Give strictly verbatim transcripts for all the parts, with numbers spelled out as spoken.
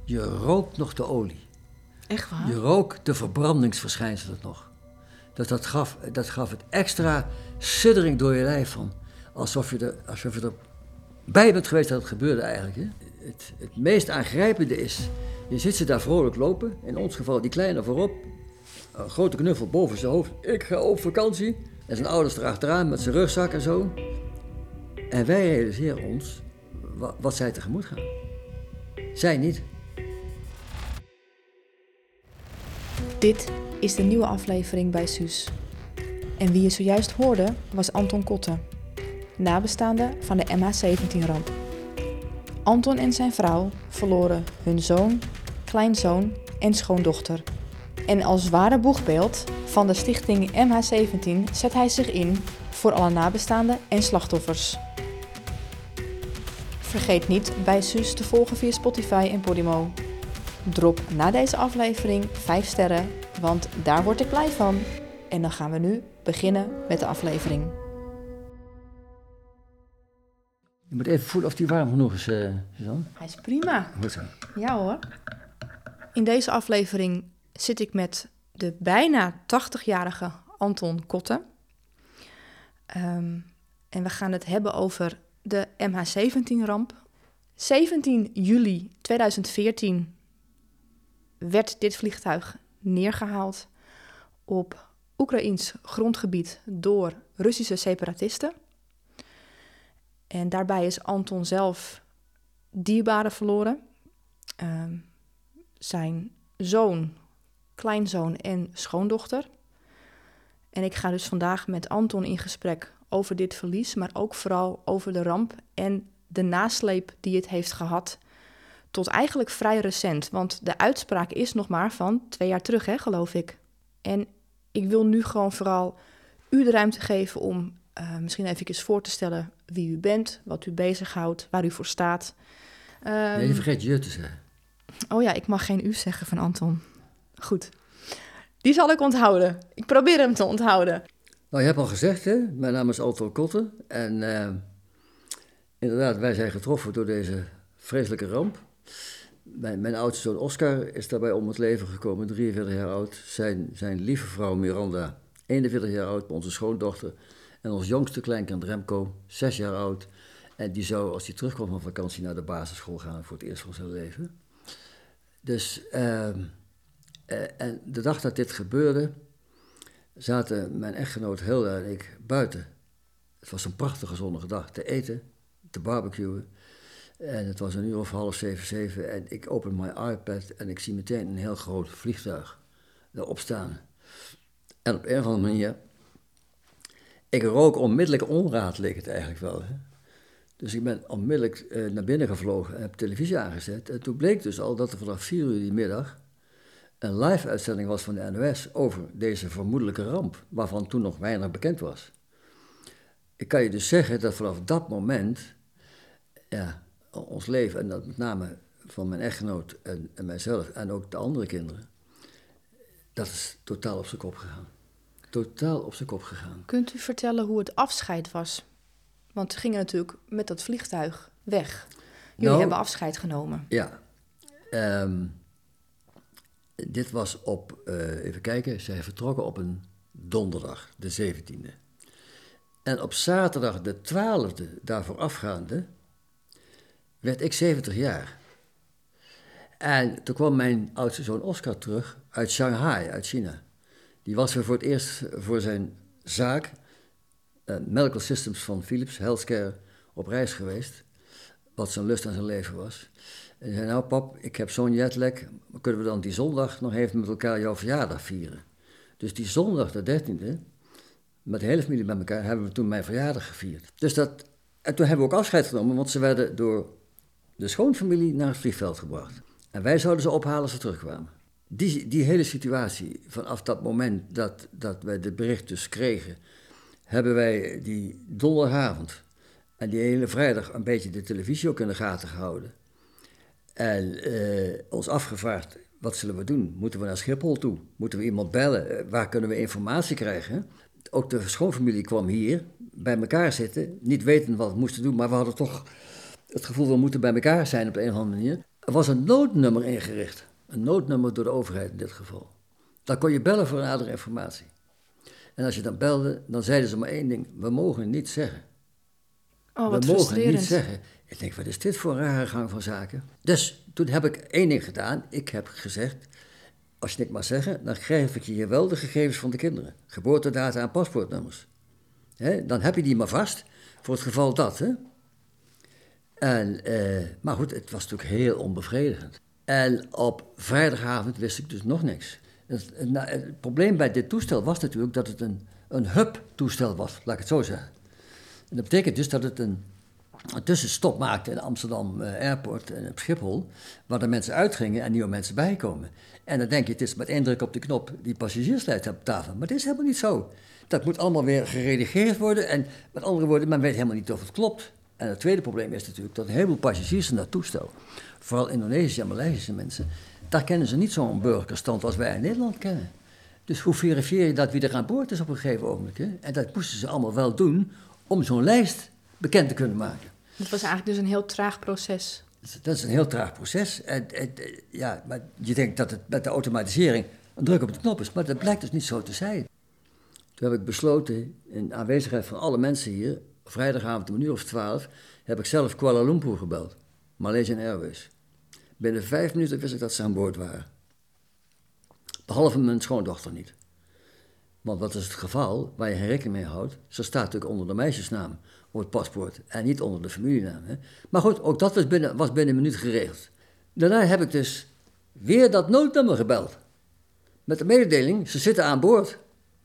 Je rookt nog de olie. Echt waar? Je rook de verbrandingsverschijnselen nog. Dus dat gaf, dat gaf het extra siddering door je lijf van. Alsof je, er, alsof je erbij bent geweest dat het gebeurde eigenlijk. Hè? Het, het meest aangrijpende is, je ziet ze daar vrolijk lopen. In ons geval die kleine voorop. Een grote knuffel boven zijn hoofd. Ik ga op vakantie. En zijn ouders erachteraan met zijn rugzak en zo. En wij realiseren ons wat, wat zij tegemoet gaan. Zij niet. Dit is de nieuwe aflevering bij Suus. En wie je zojuist hoorde was Anton Kotte, nabestaande van de M H zeventien-ramp. Anton en zijn vrouw verloren hun zoon, kleinzoon en schoondochter. En als ware boegbeeld van de stichting M H zeventien zet hij zich in voor alle nabestaanden en slachtoffers. Vergeet niet bij Suus te volgen via Spotify en Podimo. Drop na deze aflevering vijf sterren, want daar word ik blij van. En dan gaan we nu beginnen met de aflevering. Je moet even voelen of die warm genoeg is, uh, Suzanne. Hij is prima. Goed zo. Ja hoor. In deze aflevering zit ik met de bijna tachtigjarige Anton Kotte. Um, en we gaan het hebben over de M H zeventien-ramp. zeventien juli tweeduizend veertien werd dit vliegtuig neergehaald op Oekraïens grondgebied door Russische separatisten. En daarbij is Anton zelf dierbaren verloren. Uh, zijn zoon, kleinzoon en schoondochter. En ik ga dus vandaag met Anton in gesprek over dit verlies, maar ook vooral over de ramp en de nasleep die het heeft gehad tot eigenlijk vrij recent. Want de uitspraak is nog maar van twee jaar terug, hè, geloof ik. En ik wil nu gewoon vooral u de ruimte geven om uh, misschien even voor te stellen wie u bent, wat u bezighoudt, waar u voor staat. Um, nee, je vergeet je te zeggen. Oh ja, ik mag geen u zeggen van Anton. Goed. Die zal ik onthouden. Ik probeer hem te onthouden. Nou, je hebt al gezegd, hè? Mijn naam is Anton Kotte. En uh, inderdaad, wij zijn getroffen door deze vreselijke ramp. Mijn, mijn oudste zoon Oscar is daarbij om het leven gekomen, drieënveertig jaar oud. Zijn, zijn lieve vrouw Miranda, eenenveertig jaar oud, onze schoondochter. En ons jongste kleinkind Remco, zes jaar oud. En die zou, als hij terugkwam van vakantie, naar de basisschool gaan voor het eerst van zijn leven. Dus, uh, uh, en de dag dat dit gebeurde, zaten mijn echtgenoot Hilda en ik buiten. Het was een prachtige zonnige dag, te eten, te barbecuen. En het was een uur of half zeven, zeven en ik open mijn iPad en ik zie meteen een heel groot vliegtuig erop staan. En op een of andere manier, ik rook onmiddellijk onraad, leek het eigenlijk wel. Hè? Dus ik ben onmiddellijk uh, naar binnen gevlogen en heb televisie aangezet. En toen bleek dus al dat er vanaf vier uur die middag een live uitzending was van de N O S over deze vermoedelijke ramp, waarvan toen nog weinig bekend was. Ik kan je dus zeggen dat vanaf dat moment, ja, ons leven, en dat met name van mijn echtgenoot en, en mijzelf en ook de andere kinderen, dat is totaal op zijn kop gegaan. Totaal op zijn kop gegaan. Kunt u vertellen hoe het afscheid was? Want we gingen natuurlijk met dat vliegtuig weg. Jullie nou, hebben afscheid genomen. Ja. Um, dit was op, uh, even kijken, zij vertrokken op een donderdag, de zeventiende. En op zaterdag de twaalfde, daarvoor afgaande, werd ik zeventig jaar. En toen kwam mijn oudste zoon Oscar terug uit Shanghai, uit China. Die was weer voor het eerst voor zijn zaak, uh, Medical Systems van Philips, Healthcare, op reis geweest. Wat zijn lust aan zijn leven was. En hij zei, nou pap, ik heb zo'n jetlag, kunnen we dan die zondag nog even met elkaar jouw verjaardag vieren? Dus die zondag, de dertiende, met de hele familie bij elkaar, hebben we toen mijn verjaardag gevierd. Dus dat, en toen hebben we ook afscheid genomen, want ze werden door de schoonfamilie naar het vliegveld gebracht. En wij zouden ze ophalen als ze terugkwamen. Die, die hele situatie, vanaf dat moment dat, dat wij dit bericht dus kregen, hebben wij die donderdagavond en die hele vrijdag een beetje de televisie ook in de gaten gehouden. En uh, ons afgevraagd, wat zullen we doen? Moeten we naar Schiphol toe? Moeten we iemand bellen? Waar kunnen we informatie krijgen? Ook de schoonfamilie kwam hier, bij elkaar zitten, niet wetend wat we moesten doen, maar we hadden toch het gevoel, we moeten bij elkaar zijn op een of andere manier. Er was een noodnummer ingericht. Een noodnummer door de overheid in dit geval. Dan kon je bellen voor nadere informatie. En als je dan belde, dan zeiden ze maar één ding. We mogen niet zeggen. Oh, wat we mogen frustrerend. niet zeggen. Ik denk, wat is dit voor een rare gang van zaken? Dus toen heb ik één ding gedaan. Ik heb gezegd, als je niks mag zeggen, dan geef ik je hier wel de gegevens van de kinderen. Geboortedata en paspoortnummers. He, dan heb je die maar vast, voor het geval dat. Hè? En, eh, maar goed, het was natuurlijk heel onbevredigend. En op vrijdagavond wist ik dus nog niks. Het, nou, het probleem bij dit toestel was natuurlijk dat het een, een hub-toestel was, laat ik het zo zeggen. En dat betekent dus dat het een, een tussenstop maakte in Amsterdam uh, Airport en op Schiphol, waar de mensen uitgingen en nieuwe mensen bijkomen. En dan denk je, het is met één druk op de knop die passagierslijst op tafel. Maar dat is helemaal niet zo. Dat moet allemaal weer geredigeerd worden en met andere woorden, men weet helemaal niet of het klopt. En het tweede probleem is natuurlijk dat een heleboel passagiers in dat toestel, vooral Indonesische en Maleisische mensen, daar kennen ze niet zo'n burgerstand als wij in Nederland kennen. Dus hoe verifieer je dat wie er aan boord is op een gegeven ogenblik? Hè? En dat moesten ze allemaal wel doen om zo'n lijst bekend te kunnen maken. Het was eigenlijk dus een heel traag proces. Dat is een heel traag proces. En, en, ja, maar je denkt dat het met de automatisering een druk op de knop is, maar dat blijkt dus niet zo te zijn. Toen heb ik besloten, in aanwezigheid van alle mensen hier, vrijdagavond om een uur of twaalf, heb ik zelf Kuala Lumpur gebeld. Malaysian Airways. Binnen vijf minuten wist ik dat ze aan boord waren. Behalve mijn schoondochter niet. Want wat is het geval waar je geen rekening mee houdt? Ze staat natuurlijk onder de meisjesnaam op het paspoort en niet onder de familienaam. Hè? Maar goed, ook dat was binnen, was binnen een minuut geregeld. Daarna heb ik dus weer dat noodnummer gebeld. Met de mededeling, ze zitten aan boord.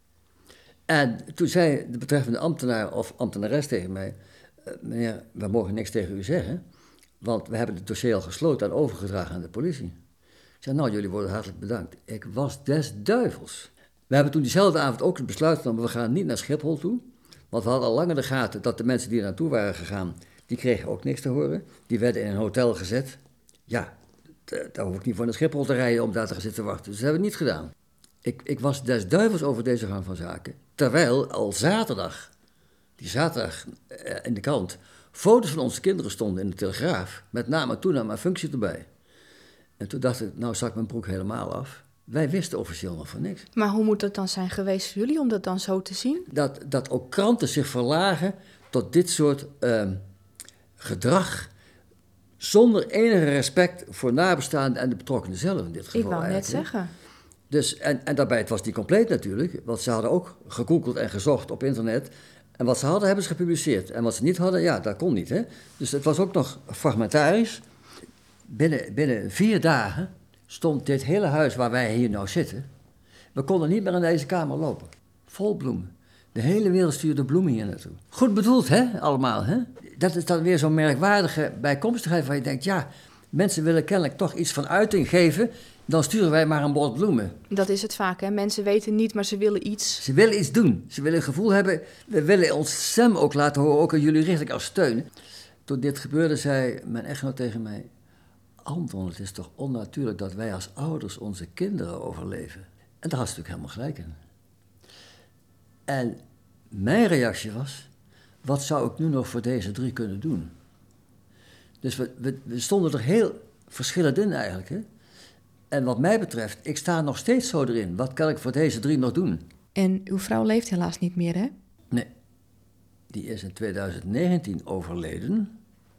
En toen zei de betreffende ambtenaar of ambtenares tegen mij, meneer, we mogen niks tegen u zeggen, want we hebben het dossier al gesloten en overgedragen aan de politie. Ik zei, nou, jullie worden hartelijk bedankt. Ik was des duivels. We hebben toen diezelfde avond ook het besluit genomen, we gaan niet naar Schiphol toe, want we hadden al langer de gaten dat de mensen die er naartoe waren gegaan, die kregen ook niks te horen. Die werden in een hotel gezet. Ja, t- daar hoef ik niet voor naar Schiphol te rijden om daar te gaan zitten wachten. Dus dat hebben we niet gedaan. Ik, ik was des duivels over deze gang van zaken. Terwijl al zaterdag, die zaterdag eh, in de krant, foto's van onze kinderen stonden in de Telegraaf, met naam en toenaam en functie erbij. En toen dacht ik, nou zak mijn broek helemaal af. Wij wisten officieel nog van niks. Maar hoe moet het dan zijn geweest voor jullie om dat dan zo te zien? Dat, dat ook kranten zich verlagen tot dit soort uh, gedrag, zonder enige respect voor nabestaanden en de betrokkenen zelf in dit geval. Ik wou net eigenlijk. zeggen. Dus, en, en daarbij, het was niet compleet natuurlijk, want ze hadden ook gegoogeld en gezocht op internet. En wat ze hadden, hebben ze gepubliceerd. En wat ze niet hadden, ja, dat kon niet. Hè? Dus het was ook nog fragmentarisch. Binnen, binnen vier dagen stond dit hele huis waar wij hier nou zitten. We konden niet meer in deze kamer lopen. Vol bloemen. De hele wereld stuurde bloemen hier naartoe. Goed bedoeld, hè, allemaal, hè? Dat is dan weer zo'n merkwaardige bijkomstigheid waar je denkt, ja, mensen willen kennelijk toch iets van uiting geven, dan sturen wij maar een bos bloemen. Dat is het vaak, hè? Mensen weten niet, maar ze willen iets. Ze willen iets doen. Ze willen een gevoel hebben. We willen ons stem ook laten horen, ook aan jullie richting als steun. Toen dit gebeurde, zei mijn echtgenoot tegen mij, Anton, het is toch onnatuurlijk dat wij als ouders onze kinderen overleven. En daar had ze natuurlijk helemaal gelijk in. En mijn reactie was, wat zou ik nu nog voor deze drie kunnen doen? Dus we, we, we stonden er heel verschillend in eigenlijk. Hè? En wat mij betreft, ik sta nog steeds zo erin. Wat kan ik voor deze drie nog doen? En uw vrouw leeft helaas niet meer, hè? Nee, die is in twintig negentien overleden.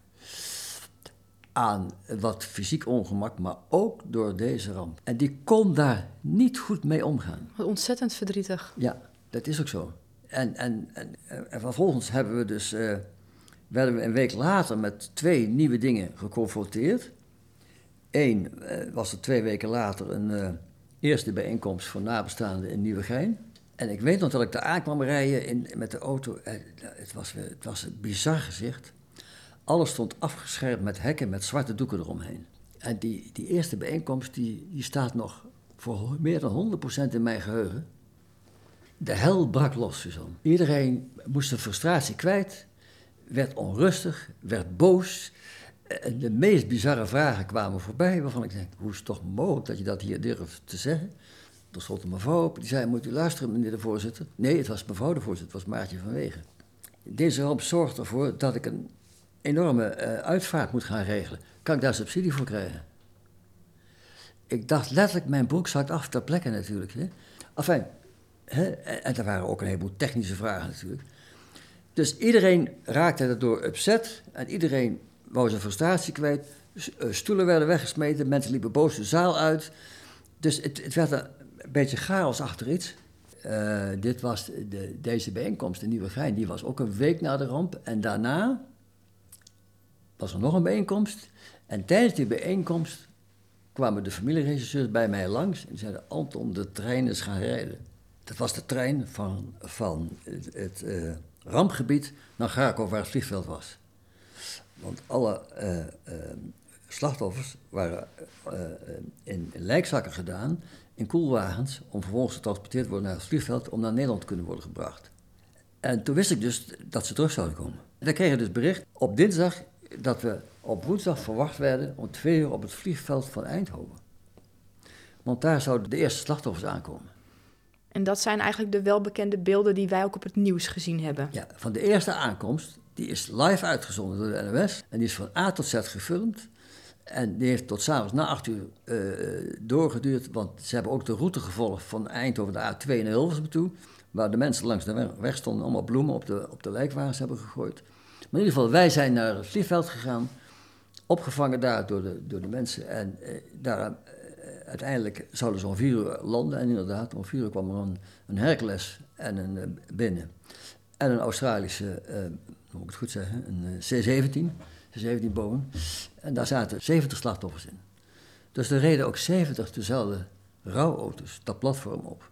Aan wat fysiek ongemak, maar ook door deze ramp. En die kon daar niet goed mee omgaan. Wat ontzettend verdrietig. Ja, dat is ook zo. En, en, en, en vervolgens hebben we dus, uh, werden we een week later met twee nieuwe dingen geconfronteerd. Eén uh, was er twee weken later een uh, eerste bijeenkomst voor nabestaanden in Nieuwegein. En ik weet nog dat ik daar aankwam rijden in, met de auto. Uh, het, was, uh, het was een bizar gezicht. Alles stond afgeschermd met hekken met zwarte doeken eromheen. En die, die eerste bijeenkomst die, die staat nog voor meer dan honderd procent in mijn geheugen. De hel brak los, Suzanne. Iedereen moest zijn frustratie kwijt, werd onrustig, werd boos. En de meest bizarre vragen kwamen voorbij, waarvan ik denk, hoe is het toch mogelijk dat je dat hier durft te zeggen? Er stond een mevrouw op, die zei, moet u luisteren, meneer de voorzitter? Nee, het was mevrouw de voorzitter, het was Maartje van Wegen. Deze ramp zorgt ervoor dat ik een enorme uh, uitvaart moet gaan regelen. Kan ik daar subsidie voor krijgen? ik dacht letterlijk, mijn broek zakt af ter plekke natuurlijk. Hè. Enfin, hè, en er waren ook een heleboel technische vragen natuurlijk. Dus iedereen raakte daardoor upset en iedereen wou zijn frustratie kwijt. Stoelen werden weggesmeten, mensen liepen boos de zaal uit. Dus het, het werd een beetje chaos achter iets. Uh, dit was de, deze bijeenkomst in Nieuwegein, die was ook een week na de ramp. En daarna was er nog een bijeenkomst. En tijdens die bijeenkomst kwamen de familieregisseurs bij mij langs en zeiden: Anton, de trein is gaan rijden. Dat was de trein van, van het, het uh, rampgebied naar Garkov, waar het vliegveld was. Want alle uh, uh, slachtoffers waren uh, in lijkzakken gedaan, in koelwagens, om vervolgens getransporteerd te worden naar het vliegveld om naar Nederland te kunnen worden gebracht. En toen wist ik dus dat ze terug zouden komen. We kregen dus bericht op dinsdag dat we op woensdag verwacht werden om twee uur op het vliegveld van Eindhoven. Want daar zouden de eerste slachtoffers aankomen. En dat zijn eigenlijk de welbekende beelden die wij ook op het nieuws gezien hebben. Ja, van de eerste aankomst, die is live uitgezonden door de N O S. En die is van A tot Z gefilmd. En die heeft tot s'avonds na acht uur uh, doorgeduurd. Want ze hebben ook de route gevolgd van Eindhoven de A twee naar Hilversum toe. Waar de mensen langs de weg stonden, allemaal bloemen op de, op de lijkwagens hebben gegooid. Maar in ieder geval, wij zijn naar het vliegveld gegaan. Opgevangen daar door de, door de mensen. En uh, daar, uh, uiteindelijk zouden ze om vier uur landen. En inderdaad, om vier uur kwam er een, een Hercules en een uh, binnen. En een Australische, uh, hoe moet ik het goed zeggen, een uh, C zeventien. C zeventien Boeing. En daar zaten zeventig slachtoffers in. Dus er reden ook zeventig dezelfde rouwauto's dat platform op.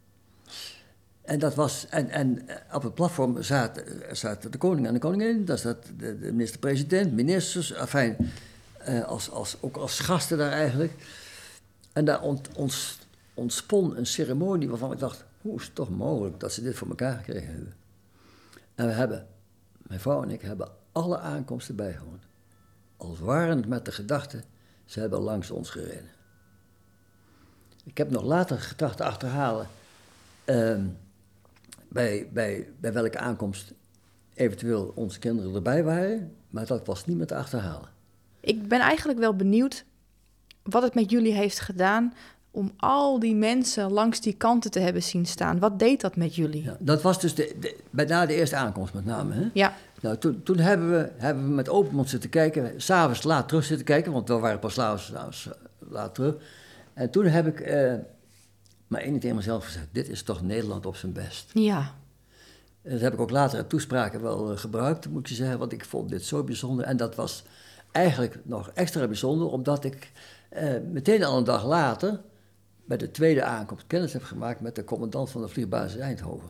En, dat was, en, en op het platform zaten, zaten de koning en de koningin, daar zat de, de minister-president, ministers, enfin, uh, als, als, ook als gasten daar eigenlijk. En daar ont, ont, ontspon een ceremonie waarvan ik dacht, hoe is het toch mogelijk dat ze dit voor elkaar gekregen hebben. En we hebben, mijn vrouw en ik, hebben alle aankomsten bijgewoond. Als waren het met de gedachte, ze hebben langs ons gereden. Ik heb nog later gedacht te achterhalen uh, bij, bij, bij welke aankomst eventueel onze kinderen erbij waren, maar dat was niet meer te achterhalen. Ik ben eigenlijk wel benieuwd wat het met jullie heeft gedaan om al die mensen langs die kanten te hebben zien staan. Wat deed dat met jullie? Ja, dat was dus de, de, bij na de eerste aankomst met name. Hè? Ja. Nou, toen, toen hebben, we, hebben we met open mond zitten kijken, 's avonds laat terug zitten kijken, want we waren pas s'avonds laat terug. En toen heb ik uh, maar één ding tegen mezelf gezegd, dit is toch Nederland op zijn best. Ja. En dat heb ik ook later in toespraken wel uh, gebruikt, moet ik je zeggen, want ik vond dit zo bijzonder. En dat was eigenlijk nog extra bijzonder, omdat ik uh, meteen al een dag later bij de tweede aankomst kennis heb gemaakt met de commandant van de vliegbasis Eindhoven.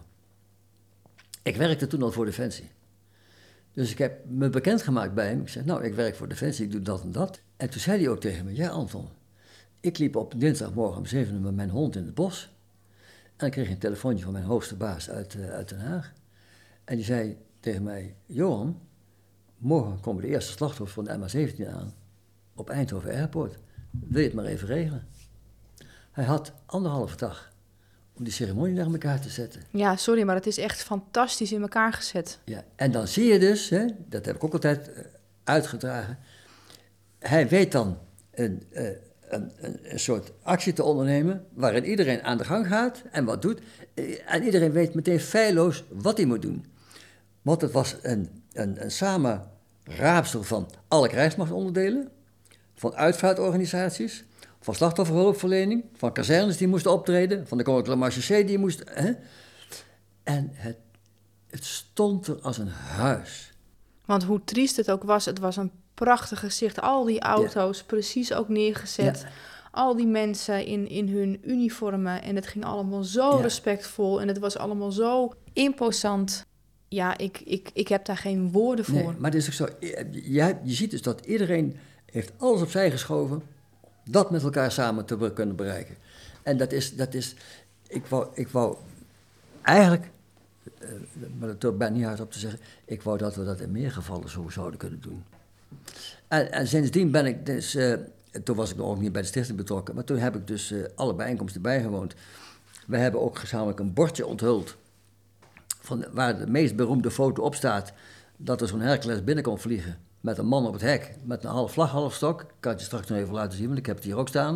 Ik werkte toen al voor Defensie. Dus ik heb me bekendgemaakt bij hem. Ik zei, nou, ik werk voor Defensie, ik doe dat en dat. En toen zei hij ook tegen me, ja Anton, ik liep op dinsdagmorgen om zeven uur met mijn hond in het bos. En ik kreeg een telefoontje van mijn hoogste baas uit, uh, uit Den Haag. En die zei tegen mij, Johan, morgen komen de eerste slachtoffers van de M H zeventien aan op Eindhoven Airport. Wil je het maar even regelen? Hij had anderhalve dag om die ceremonie naar elkaar te zetten. Ja, sorry, maar het is echt fantastisch in elkaar gezet. Ja, en dan zie je dus, hè, dat heb ik ook altijd uh, uitgedragen, hij weet dan een, uh, een, een, een soort actie te ondernemen waarin iedereen aan de gang gaat en wat doet. Uh, en iedereen weet meteen feilloos wat hij moet doen. Want het was een, een, een samenraapsel van alle krijgsmachtsonderdelen, van uitvaartorganisaties, van slachtofferhulpverlening, van kazernes die moesten optreden, van de Koninklijke Marechaussee die moest... Hè? En het, het stond er als een huis. Want hoe triest het ook was, het was een prachtig gezicht. Al die auto's, ja. Precies ook neergezet. Ja. Al die mensen in, in hun uniformen. En het ging allemaal zo ja. respectvol. En het was allemaal zo imposant. Ja, ik, ik, ik heb daar geen woorden voor. Nee, maar het is ook zo. Je, je ziet dus dat iedereen heeft alles opzij geschoven dat met elkaar samen te kunnen bereiken. En dat is, dat is ik wou, ik wou eigenlijk, uh, maar dat durf ik bijna niet hard op te zeggen, ik wou dat we dat in meer gevallen zo zouden kunnen doen. En, en sindsdien ben ik dus, uh, toen was ik nog ook niet bij de stichting betrokken, maar toen heb ik dus uh, alle bijeenkomsten bijgewoond. We hebben ook gezamenlijk een bordje onthuld, van, waar de meest beroemde foto op staat, dat er zo'n Hercules binnenkomt vliegen. Met een man op het hek, met een half vlag, half stok. Ik kan het je straks nog even laten zien, want ik heb het hier ook staan.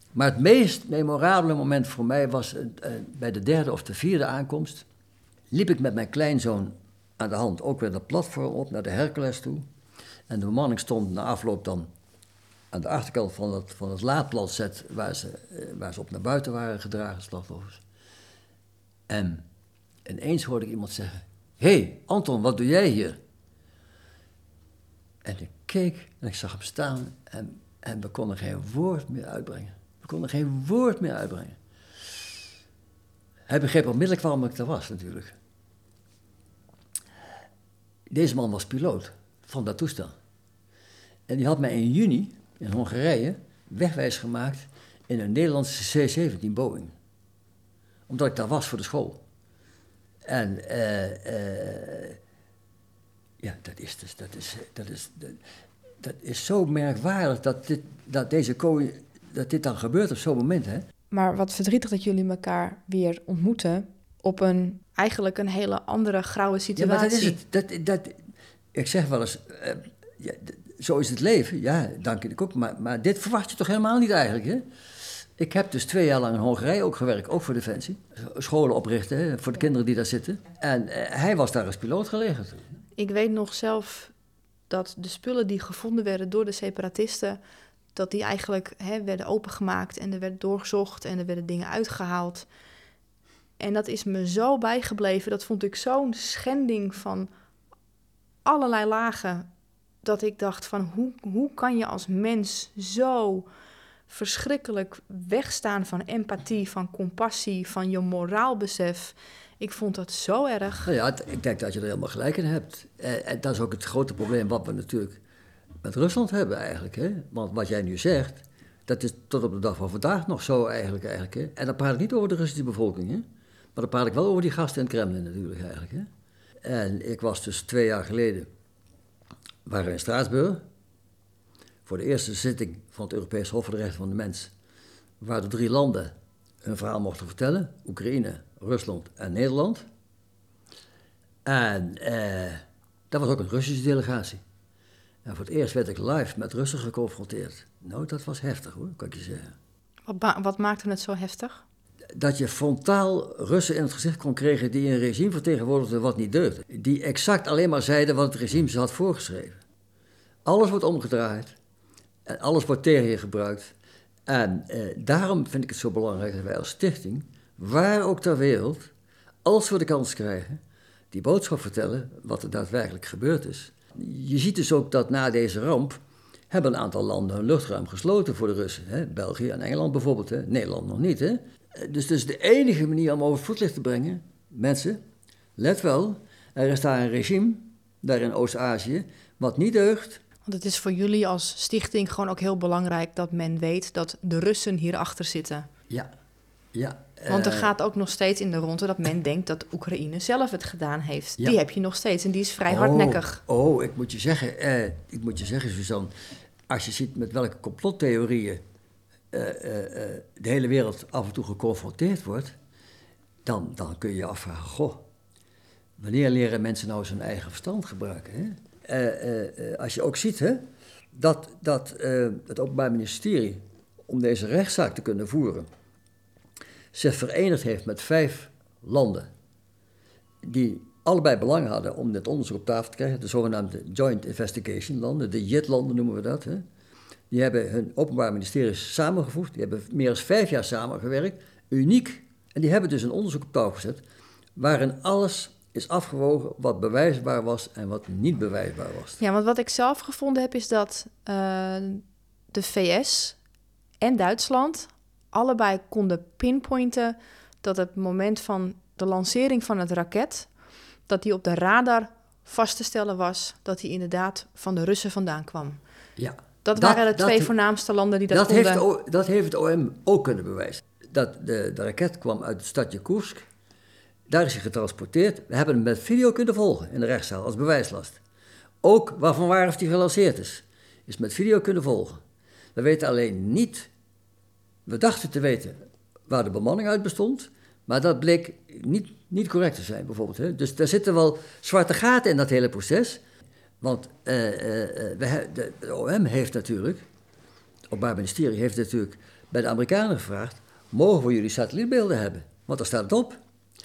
Maar het meest memorabele moment voor mij was uh, bij de derde of de vierde aankomst. Liep ik met mijn kleinzoon aan de hand ook weer dat platform op naar de Hercules toe. En de bemanning stond na afloop dan aan de achterkant van het, van het laadplatset waar ze, uh, waar ze op naar buiten waren gedragen, slachtoffers. En ineens hoorde ik iemand zeggen, hé, hey, Anton, wat doe jij hier? En ik keek en ik zag hem staan en, en we konden geen woord meer uitbrengen. We konden geen woord meer uitbrengen. Hij begreep onmiddellijk waarom ik er was natuurlijk. Deze man was piloot van dat toestel. En die had mij in juni in Hongarije wegwijs gemaakt in een Nederlandse C zeventien Boeing. Omdat ik daar was voor de school. En uh, uh, ja, dat is, dus, dat, is, dat, is, dat, dat is zo merkwaardig dat dit, dat deze kooi, dat dit dan gebeurt op zo'n moment, hè. Maar wat verdrietig dat jullie elkaar weer ontmoeten op een eigenlijk een hele andere grauwe situatie. Ja, maar dat is het. Dat, dat, ik zeg wel eens, uh, ja, d- zo is het leven. Ja, dank je ook. Maar, maar dit verwacht je toch helemaal niet eigenlijk, hè? Ik heb dus twee jaar lang in Hongarije ook gewerkt, ook voor Defensie. Scholen oprichten, hè, voor de kinderen die daar zitten. En uh, hij was daar als piloot gelegerd. Ik weet nog zelf dat de spullen die gevonden werden door de separatisten, dat die eigenlijk hè, werden opengemaakt en er werd doorgezocht en er werden dingen uitgehaald. En dat is me zo bijgebleven, dat vond ik zo'n schending van allerlei lagen, dat ik dacht van hoe, hoe kan je als mens zo verschrikkelijk wegstaan van empathie, van compassie, van je moraalbesef. Ik vond dat zo erg. Nou ja, ik denk dat je er helemaal gelijk in hebt. En dat is ook het grote probleem wat we natuurlijk met Rusland hebben eigenlijk. Hè? Want wat jij nu zegt, dat is tot op de dag van vandaag nog zo eigenlijk. eigenlijk hè? En dan praat ik niet over de Russische bevolking. Hè? Maar dan praat ik wel over die gasten in het Kremlin natuurlijk eigenlijk. Hè? En ik was dus twee jaar geleden, waren we in Straatsburg, voor de eerste zitting van het Europees Hof voor de Rechten van de Mens, waar de drie landen hun verhaal mochten vertellen. Oekraïne, Rusland en Nederland. En eh, dat was ook een Russische delegatie. En voor het eerst werd ik live met Russen geconfronteerd. Nou, dat was heftig hoor, kan ik je zeggen. Wat, ba- wat maakte het zo heftig? Dat je frontaal Russen in het gezicht kon krijgen die een regime vertegenwoordigden wat niet deugde. Die exact alleen maar zeiden wat het regime ze had voorgeschreven. Alles wordt omgedraaid. En alles wordt tegen je gebruikt. En eh, daarom vind ik het zo belangrijk dat wij als stichting, waar ook ter wereld, als we de kans krijgen, die boodschap vertellen wat er daadwerkelijk gebeurd is. Je ziet dus ook dat na deze ramp hebben een aantal landen hun luchtruim gesloten voor de Russen. Hè? België en Engeland bijvoorbeeld, hè? Nederland nog niet. Hè? Dus dat is de enige manier om over het voetlicht te brengen. Mensen, let wel, er is daar een regime, daar in Oost-Azië, wat niet deugt. Want het is voor jullie als stichting gewoon ook heel belangrijk dat men weet dat de Russen hierachter zitten. Ja, ja. Want er uh, gaat ook nog steeds in de ronde dat men denkt dat Oekraïne zelf het gedaan heeft. Ja. Die heb je nog steeds en die is vrij oh, hardnekkig. Oh, ik moet je zeggen, uh, ik moet je zeggen, Suzanne, als je ziet met welke complottheorieën uh, uh, uh, de hele wereld af en toe geconfronteerd wordt, dan, dan kun je je afvragen, goh, wanneer leren mensen nou zijn eigen verstand gebruiken? Hè? Uh, uh, uh, als je ook ziet hè, dat, dat uh, het Openbaar Ministerie, om deze rechtszaak te kunnen voeren, zich verenigd heeft met vijf landen die allebei belang hadden om dit onderzoek op tafel te krijgen, de zogenaamde Joint Investigation landen, de J I T-landen noemen we dat. Hè. Die hebben hun Openbaar Ministerie samengevoegd, die hebben meer dan vijf jaar samengewerkt, uniek, en die hebben dus een onderzoek op tafel gezet waarin alles is afgewogen wat bewijsbaar was en wat niet bewijsbaar was. Ja, want wat ik zelf gevonden heb is dat uh, de V S en Duitsland allebei konden pinpointen dat het moment van de lancering van het raket, dat die op de radar vast te stellen was dat die inderdaad van de Russen vandaan kwam. Ja. Dat, dat waren de twee dat, voornaamste landen die dat, dat konden. Heeft o, dat heeft het O M ook kunnen bewijzen. Dat de, de raket kwam uit het stadje Koersk. Daar is hij getransporteerd. We hebben hem met video kunnen volgen in de rechtszaal als bewijslast. Ook waarvan waar of die gelanceerd is, is met video kunnen volgen. We weten alleen niet, we dachten te weten waar de bemanning uit bestond, maar dat bleek niet, niet correct te zijn bijvoorbeeld. Hè? Dus daar zitten wel zwarte gaten in dat hele proces. Want uh, uh, we, de, de O M heeft natuurlijk Openbaar Ministerie heeft natuurlijk bij de Amerikanen gevraagd, mogen we jullie satellietbeelden hebben? Want daar staat het op.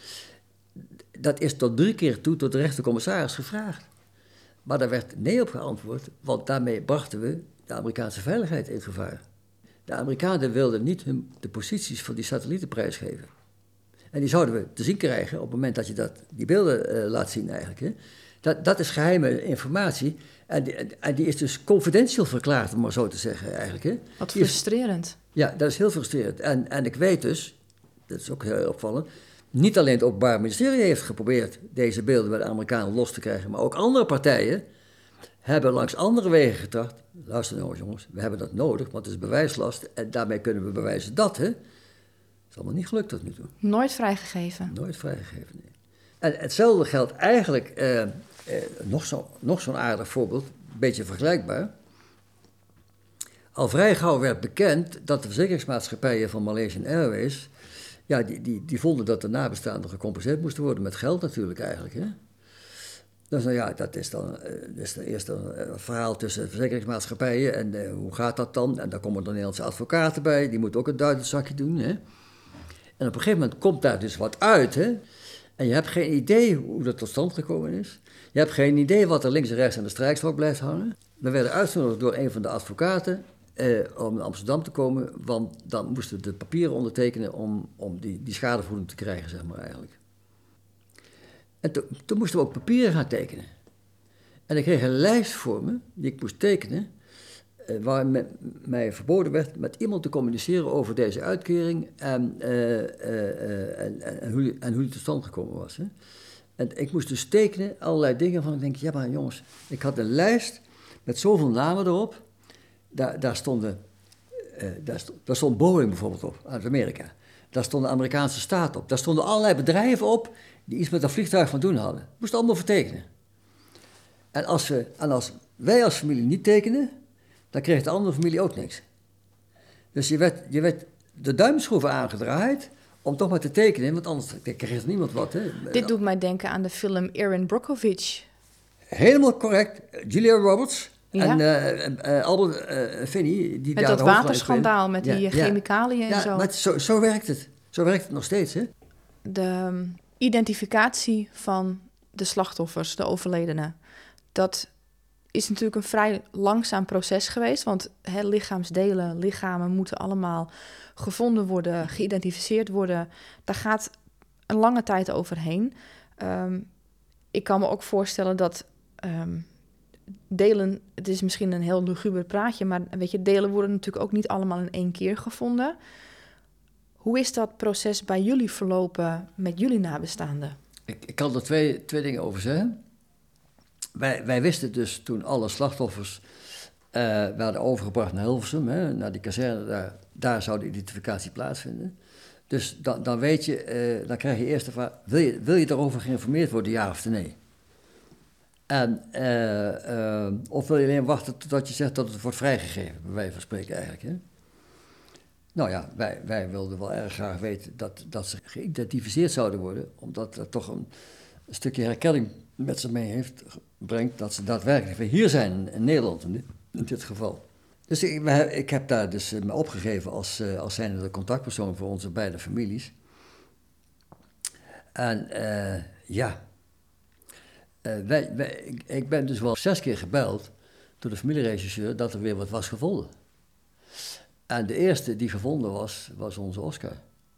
Dat is tot drie keer toe tot de rechtercommissaris gevraagd. Maar daar werd nee op geantwoord, want daarmee brachten we de Amerikaanse veiligheid in gevaar. De Amerikanen wilden niet hun, de posities van die satellieten prijsgeven. En die zouden we te zien krijgen op het moment dat je dat, die beelden uh, laat zien eigenlijk. Hè. Dat, dat is geheime informatie en die, en die is dus confidential verklaard, om maar zo te zeggen eigenlijk. Hè. Wat Die frustrerend. Is, ja, dat is heel frustrerend. En, en ik weet dus, dat is ook heel opvallend, niet alleen het Openbaar Ministerie heeft geprobeerd deze beelden bij de Amerikanen los te krijgen, maar ook andere partijen hebben langs andere wegen getracht. Luister nou jongens, we hebben dat nodig, want het is bewijslast en daarmee kunnen we bewijzen dat, hè. Dat is allemaal niet gelukt tot nu toe. Nooit vrijgegeven. Nooit vrijgegeven, nee. En hetzelfde geldt eigenlijk, eh, eh, nog, zo, nog zo'n aardig voorbeeld, een beetje vergelijkbaar. Al vrij gauw werd bekend dat de verzekeringsmaatschappijen van Malaysian Airways, ja, die, die, die vonden dat de nabestaanden gecompenseerd moesten worden met geld natuurlijk eigenlijk, hè. Dus nou ja, dat is dan, uh, dat is dan eerst een uh, verhaal tussen verzekeringsmaatschappijen en uh, hoe gaat dat dan? En dan komen er Nederlandse advocaten bij, die moeten ook een duidelijk zakje doen, hè. En op een gegeven moment komt daar dus wat uit, hè. En je hebt geen idee hoe dat tot stand gekomen is. Je hebt geen idee wat er links en rechts aan de strijkstok blijft hangen. We werden uitgenodigd door een van de advocaten eh, om naar Amsterdam te komen, want dan moesten we de papieren ondertekenen om, om die, die schadevergoeding te krijgen, zeg maar eigenlijk. En to, toen moesten we ook papieren gaan tekenen. En ik kreeg een lijst voor me, die ik moest tekenen, uh, waar me, mij verboden werd met iemand te communiceren over deze uitkering en, uh, uh, uh, en, en, en, hoe, die, en hoe die tot stand gekomen was. Hè. En ik moest dus tekenen, allerlei dingen van, ik denk, ja maar jongens, ik had een lijst met zoveel namen erop, daar, daar stonden, uh, daar, stond, daar stond Boeing bijvoorbeeld op, uit Amerika. Daar stond de Amerikaanse staat op, daar stonden allerlei bedrijven op die iets met dat vliegtuig van doen hadden. Moesten allemaal vertekenen. En als, we, en als wij als familie niet tekenen, dan kreeg de andere familie ook niks. Dus je werd, je werd de duimschroeven aangedraaid om toch maar te tekenen, want anders kreeg er niemand wat. Hè. Dit doet mij denken aan de film Erin Brockovich. Helemaal correct. Julia Roberts Ja. en uh, uh, Albert uh, Finney. Die Met daar dat waterschandaal, met ja, die ja. chemicaliën en ja, zo. Maar het, zo. Zo werkt het. Zo werkt het nog steeds, hè. De um, identificatie van de slachtoffers, de overledenen, dat is natuurlijk een vrij langzaam proces geweest, want he, lichaamsdelen, lichamen moeten allemaal gevonden worden, geïdentificeerd worden. Daar gaat een lange tijd overheen. Um, ik kan me ook voorstellen dat um, delen, het is misschien een heel luguber praatje, maar weet je, delen worden natuurlijk ook niet allemaal in één keer gevonden. Hoe is dat proces bij jullie verlopen met jullie nabestaanden? Ik, ik kan er twee, twee dingen over zeggen. Wij, wij wisten dus toen alle slachtoffers uh, werden overgebracht naar Hilversum, hè, naar die kazerne, daar, daar zou de identificatie plaatsvinden. Dus dan, dan weet je, uh, dan krijg je eerst de vraag, wil je, wil je daarover geïnformeerd worden, ja of nee? En, uh, uh, of wil je alleen wachten totdat je zegt dat het wordt vrijgegeven, bij wijze van spreken eigenlijk, hè? Nou ja, wij, wij wilden wel erg graag weten dat, dat ze geïdentificeerd zouden worden, omdat dat toch een, een stukje herkenning met zich mee heeft, brengt dat ze daadwerkelijk weer hier zijn in Nederland in dit, in dit geval. Dus ik, ik heb daar dus me opgegeven als, als zijnde de contactpersoon voor onze beide families. En uh, ja, uh, wij, wij, ik, ik ben dus wel zes keer gebeld door de familieregisseur dat er weer wat was gevonden. En de eerste die gevonden was, was onze Oscar.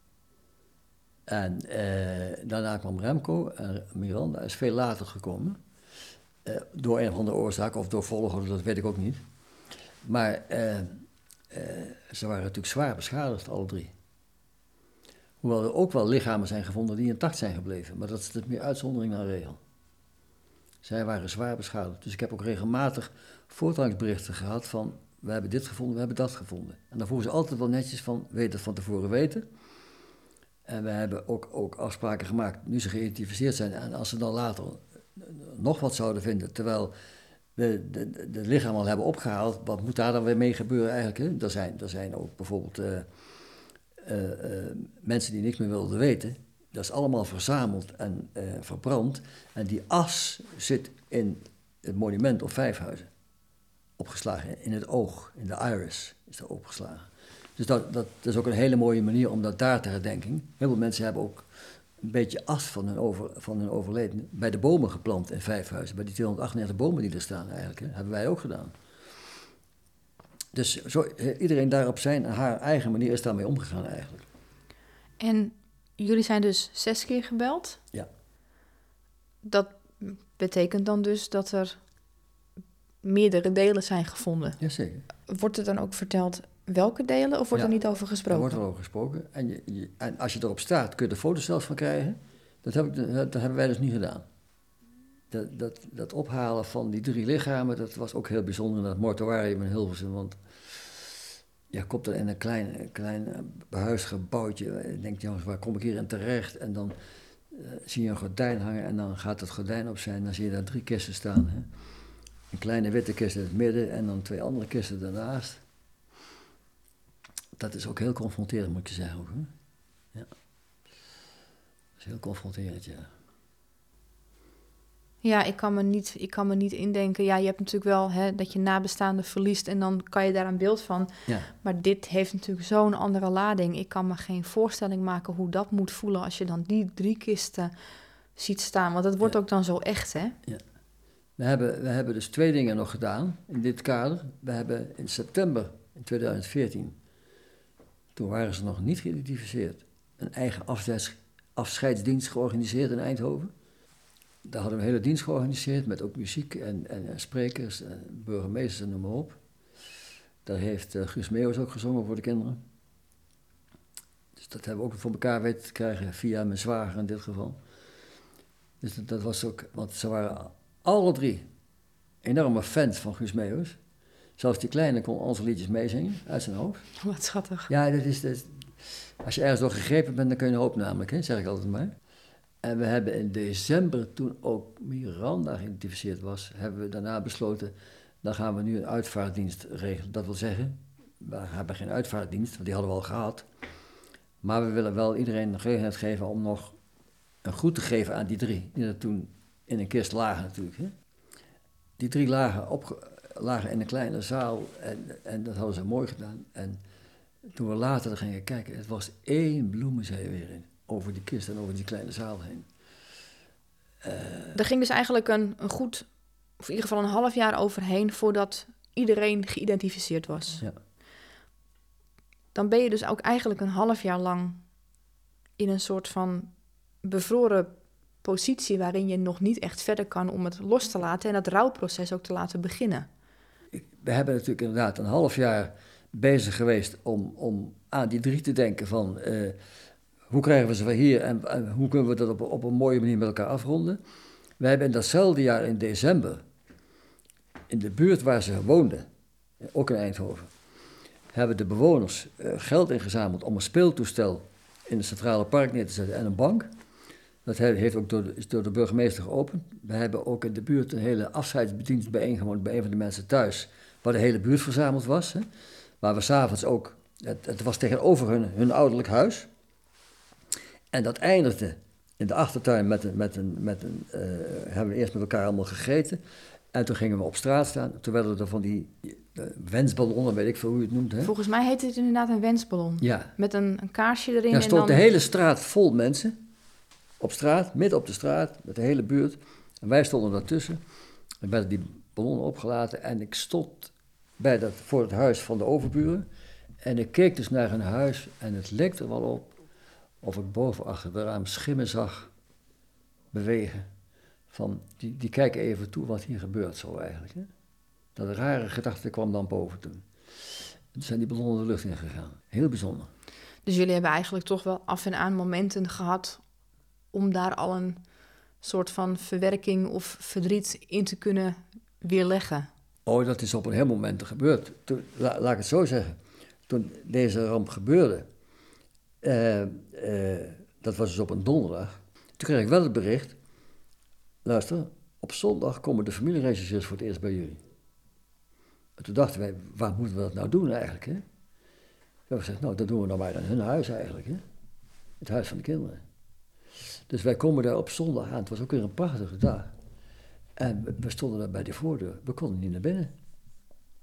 En uh, daarna kwam Remco en Miranda is veel later gekomen. Uh, door een of andere oorzaak of door volgorde, dat weet ik ook niet. Maar uh, uh, ze waren natuurlijk zwaar beschadigd, alle drie. Hoewel er ook wel lichamen zijn gevonden die intact zijn gebleven. Maar dat is meer uitzondering dan regel. Zij waren zwaar beschadigd. Dus ik heb ook regelmatig voortgangsberichten gehad van, we hebben dit gevonden, we hebben dat gevonden. En dan vroegen ze altijd wel netjes van, wil je dat van tevoren weten? En we hebben ook, ook afspraken gemaakt, nu ze geïdentificeerd zijn. En als ze dan later nog wat zouden vinden, terwijl we de, de, de lichaam al hebben opgehaald, wat moet daar dan weer mee gebeuren eigenlijk? Hè? Er zijn, er zijn ook bijvoorbeeld uh, uh, uh, mensen die niks meer wilden weten. Dat is allemaal verzameld en uh, verbrand. En die as zit in het monument op Vijfhuizen. Opgeslagen in het oog, in de iris. is daar opgeslagen. Dus dat, dat is ook een hele mooie manier om dat daar te herdenken. Heel veel mensen hebben ook een beetje as van hun, over, van hun overleden bij de bomen geplant in Vijfhuizen. Bij die tweehonderdachtendertig bomen die er staan eigenlijk. Hè. Hebben wij ook gedaan. Dus zo, iedereen daar op zijn en haar eigen manier is daarmee omgegaan eigenlijk. En jullie zijn dus zes keer gebeld? Ja. Dat betekent dan dus dat er meerdere delen zijn gevonden? Jazeker. Wordt er dan ook verteld welke delen of wordt ja, er niet over gesproken? Er wordt wel over gesproken. En, je, je, en als je erop staat, kun je er foto's zelfs van krijgen. Dat, heb ik, dat, dat hebben wij dus niet gedaan. Dat, dat, dat ophalen van die drie lichamen, dat was ook heel bijzonder in dat mortuarium in Hilversum. Want je komt er in een klein, klein behuisd gebouwtje. En denkt, jongens, waar kom ik hier in terecht? En dan uh, zie je een gordijn hangen en dan gaat het gordijn op zijn. En dan zie je daar drie kisten staan. Hè? Een kleine witte kist in het midden en dan twee andere kisten daarnaast. Dat is ook heel confronterend, moet je zeggen. Ook, hè? Ja. Dat is heel confronterend, ja. Ja, ik kan me niet, ik kan me niet indenken. Ja, je hebt natuurlijk wel hè, dat je nabestaanden verliest en dan kan je daar een beeld van. Ja. Maar dit heeft natuurlijk zo'n andere lading. Ik kan me geen voorstelling maken hoe dat moet voelen als je dan die drie kisten ziet staan. Want dat wordt ja. ook dan zo echt, hè? Ja. We hebben, we hebben dus twee dingen nog gedaan in dit kader. We hebben in september in tweeduizend veertien, toen waren ze nog niet geïdentificeerd, een eigen afscheids, afscheidsdienst georganiseerd in Eindhoven. Daar hadden we een hele dienst georganiseerd met ook muziek en, en, en sprekers, en burgemeesters en noem maar op. Daar heeft uh, Guus Meeuwis ook gezongen voor de kinderen. Dus dat hebben we ook voor elkaar weten te krijgen, via mijn zwager in dit geval. Dus dat, dat was ook, want ze waren alle drie enorme fans van Guus Meeuwis. Zelfs die kleine kon onze liedjes meezingen uit zijn hoofd. Wat schattig. Ja, dat is, dat is, als je ergens door gegrepen bent, dan kun je een hoop namelijk, hè, zeg ik altijd maar. En we hebben in december, toen ook Miranda geïdentificeerd was, hebben we daarna besloten, dan gaan we nu een uitvaartdienst regelen. Dat wil zeggen, we hebben geen uitvaartdienst, want die hadden we al gehad. Maar we willen wel iedereen de gelegenheid geven om nog een groet te geven aan die drie, die er toen in een kist lagen natuurlijk. Hè. Die drie lagen, opge, lagen in een kleine zaal en, en dat hadden ze mooi gedaan. En toen we later er gingen kijken, het was één bloemenzee weer in. Over die kist en over die kleine zaal heen. Uh, er ging dus eigenlijk een, een goed, of in ieder geval een half jaar overheen voordat iedereen geïdentificeerd was. Ja. Dan ben je dus ook eigenlijk een half jaar lang in een soort van bevroren positie waarin je nog niet echt verder kan om het los te laten en dat rouwproces ook te laten beginnen. We hebben natuurlijk inderdaad een half jaar bezig geweest om, om aan die drie te denken van Uh, hoe krijgen we ze van hier en, en hoe kunnen we dat op, op een mooie manier met elkaar afronden? We hebben in datzelfde jaar in december, in de buurt waar ze woonden, ook in Eindhoven, hebben de bewoners uh, geld ingezameld om een speeltoestel in het centrale park neer te zetten en een bank. Dat heeft ook door de, is door de burgemeester geopend. We hebben ook in de buurt een hele afscheidsbedienst bijeengewoond bij een van de mensen thuis, waar de hele buurt verzameld was. Hè, waar we s'avonds ook, het, het was tegenover hun, hun ouderlijk huis. En dat eindigde in de achtertuin met een, met een, met een uh, hebben we eerst met elkaar allemaal gegeten. En toen gingen we op straat staan. Toen werden er van die uh, wensballonnen, weet ik veel hoe je het noemt. Hè? Volgens mij heette het inderdaad een wensballon. Ja. Met een, een kaarsje erin. Ja, stond en dan de hele straat vol mensen. Op straat, midden op de straat, met de hele buurt. En wij stonden daartussen. Er werden die ballonnen opgelaten. En ik stond bij dat, voor het huis van de overburen. En ik keek dus naar hun huis en het leek er wel op of ik boven achter de raam schimmen zag bewegen. Van, die, die kijken even toe wat hier gebeurt zo eigenlijk. Hè? Dat rare gedachte kwam dan boven toen. En toen zijn die ballonnen de lucht in gegaan. Heel bijzonder. Dus jullie hebben eigenlijk toch wel af en aan momenten gehad om daar al een soort van verwerking of verdriet in te kunnen weerleggen? Oh, dat is op een heel moment gebeurd. Toen, la, laat ik het zo zeggen. Toen deze ramp gebeurde, Uh, uh, dat was dus op een donderdag. Toen kreeg ik wel het bericht, luister, op zondag komen de familieregisseurs voor het eerst bij jullie. En toen dachten wij, waar moeten we dat nou doen eigenlijk? Hè? We hebben gezegd, nou, dat doen we dan maar in hun huis eigenlijk. Hè? Het huis van de kinderen. Dus wij komen daar op zondag aan. Het was ook weer een prachtige dag. En we, we stonden daar bij de voordeur. We konden niet naar binnen.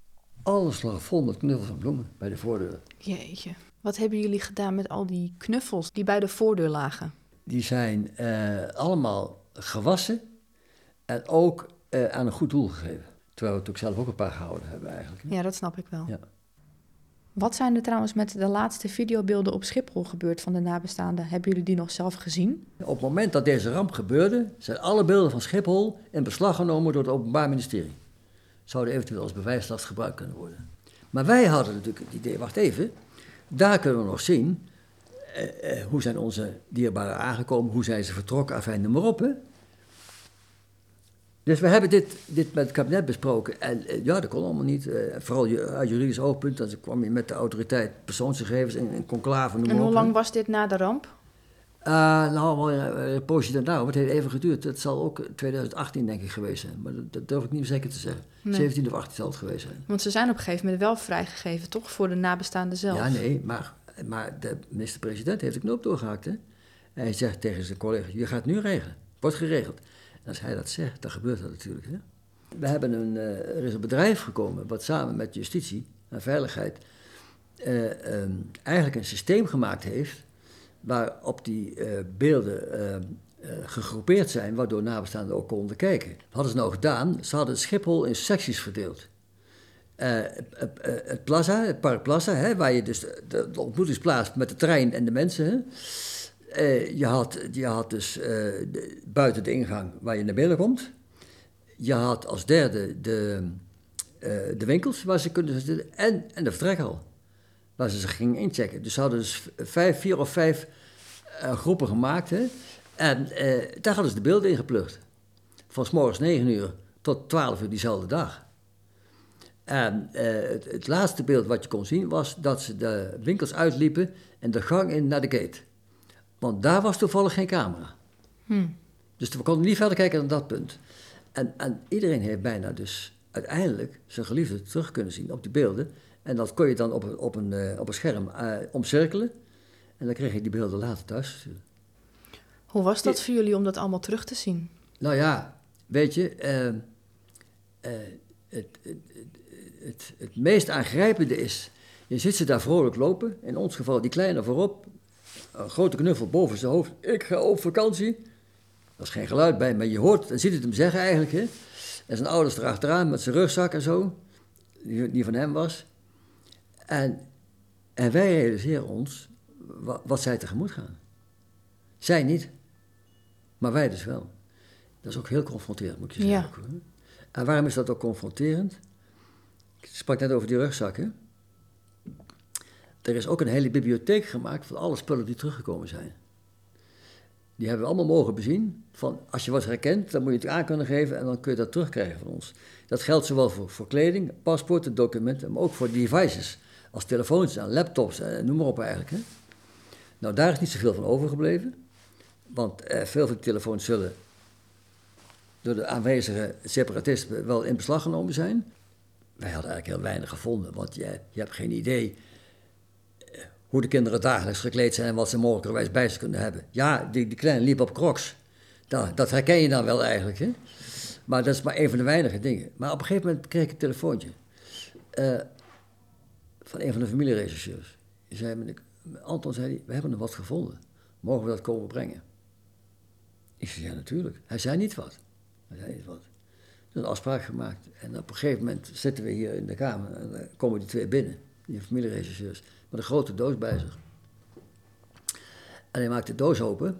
Alles lag vol met knuffels en bloemen bij de voordeur. Jeetje. Wat hebben jullie gedaan met al die knuffels die bij de voordeur lagen? Die zijn uh, allemaal gewassen en ook uh, aan een goed doel gegeven. Terwijl we natuurlijk zelf ook een paar gehouden hebben eigenlijk. Ja, dat snap ik wel. Ja. Wat zijn er trouwens met de laatste videobeelden op Schiphol gebeurd van de nabestaanden? Hebben jullie die nog zelf gezien? Op het moment dat deze ramp gebeurde, zijn alle beelden van Schiphol in beslag genomen door het Openbaar Ministerie. Zouden eventueel als bewijslast gebruikt kunnen worden. Maar wij hadden natuurlijk het idee, wacht even, daar kunnen we nog zien, eh, eh, hoe zijn onze dierbaren aangekomen, hoe zijn ze vertrokken, afijn, noem maar op. Hè? Dus we hebben dit, dit met het kabinet besproken en uh, ja, dat kon allemaal niet. Uh, vooral je, uit juridisch oogpunt, dan kwam je met de autoriteit persoonsgegevens in, in conclave. En hoe lang was dit na de ramp? Uh, nou, wel een, een poosje daarna, het heeft even geduurd. Het zal ook twintig achttien denk ik geweest zijn, maar dat, dat durf ik niet zeker te zeggen. Nee. zeventien of achttien zal het geweest zijn. Want ze zijn op een gegeven moment wel vrijgegeven, toch? Voor de nabestaanden zelf. Ja, nee, maar, maar de minister-president heeft de knoop doorgehakt. Hè? En hij zegt tegen zijn collega, je gaat nu regelen, wordt geregeld. En als hij dat zegt, dan gebeurt dat natuurlijk. Hè? We hebben een, uh, er is een bedrijf gekomen wat samen met justitie en veiligheid uh, um, eigenlijk een systeem gemaakt heeft waarop die uh, beelden uh, uh, gegroepeerd zijn, waardoor nabestaanden ook konden kijken. Wat hadden ze nou gedaan? Ze hadden Schiphol in secties verdeeld. Uh, uh, uh, het Plaza, het Park Plaza, hè, waar je dus de, de ontmoetingsplaats met de trein en de mensen... Hè, Uh, je, had, je had dus uh, de, buiten de ingang waar je naar binnen komt. Je had als derde de, uh, de winkels waar ze kunnen zitten en, en de vertrekhal waar ze zich gingen inchecken. Dus ze hadden dus vijf, vier of vijf uh, groepen gemaakt. Hè? En uh, daar hadden ze de beelden in geplukt. Van 's morgens negen uur tot twaalf uur diezelfde dag. En uh, het, het laatste beeld wat je kon zien was dat ze de winkels uitliepen en de gang in naar de gate. Want daar was toevallig geen camera. Hmm. Dus we konden niet verder kijken dan dat punt. En, en iedereen heeft bijna dus uiteindelijk zijn geliefde terug kunnen zien op die beelden. En dat kon je dan op een, op een, uh, op een scherm uh, omcirkelen. En dan kreeg je die beelden later thuis gestuurd. Hoe was dat voor jullie om dat allemaal terug te zien? Nou ja, weet je, uh, uh, het, het, het, het meest aangrijpende is, je ziet ze daar vrolijk lopen. In ons geval die kleine voorop. Een grote knuffel boven zijn hoofd. Ik ga op vakantie. Er is geen geluid bij, maar je hoort en ziet het hem zeggen eigenlijk. Hè? En zijn ouders erachteraan met zijn rugzak en zo. Die, die van hem was. En, en wij realiseren ons wat, wat zij tegemoet gaan. Zij niet. Maar wij dus wel. Dat is ook heel confronterend, moet je zeggen. Ja. Ook, hè? En waarom is dat ook confronterend? Ik sprak net over die rugzakken. Er is ook een hele bibliotheek gemaakt van alle spullen die teruggekomen zijn. Die hebben we allemaal mogen bezien. Van als je wat herkent, dan moet je het aan kunnen geven en dan kun je dat terugkrijgen van ons. Dat geldt zowel voor, voor kleding, paspoorten, documenten, maar ook voor devices. Als telefoons en laptops, en noem maar op eigenlijk. Hè. Nou, daar is niet zoveel van overgebleven. Want eh, veel van die telefoons zullen door de aanwezige separatisten wel in beslag genomen zijn. Wij hadden eigenlijk heel weinig gevonden, want je, je hebt geen idee hoe de kinderen dagelijks gekleed zijn en wat ze mogelijkerwijs bij ze kunnen hebben. Ja, die, die kleine liep op Crocs. Dat, dat herken je dan wel eigenlijk, hè. Maar dat is maar een van de weinige dingen. Maar op een gegeven moment kreeg ik een telefoontje. Uh, van een van de familierechercheurs. Die zei, Anton zei, we hebben er wat gevonden. Mogen we dat komen brengen? Ik zei, ja, natuurlijk. Hij zei niet wat. Hij zei niet wat. Er is een afspraak gemaakt. En op een gegeven moment zitten we hier in de kamer en dan komen die twee binnen. Die familierechercheurs. Met een grote doos bij zich. En hij maakt de doos open.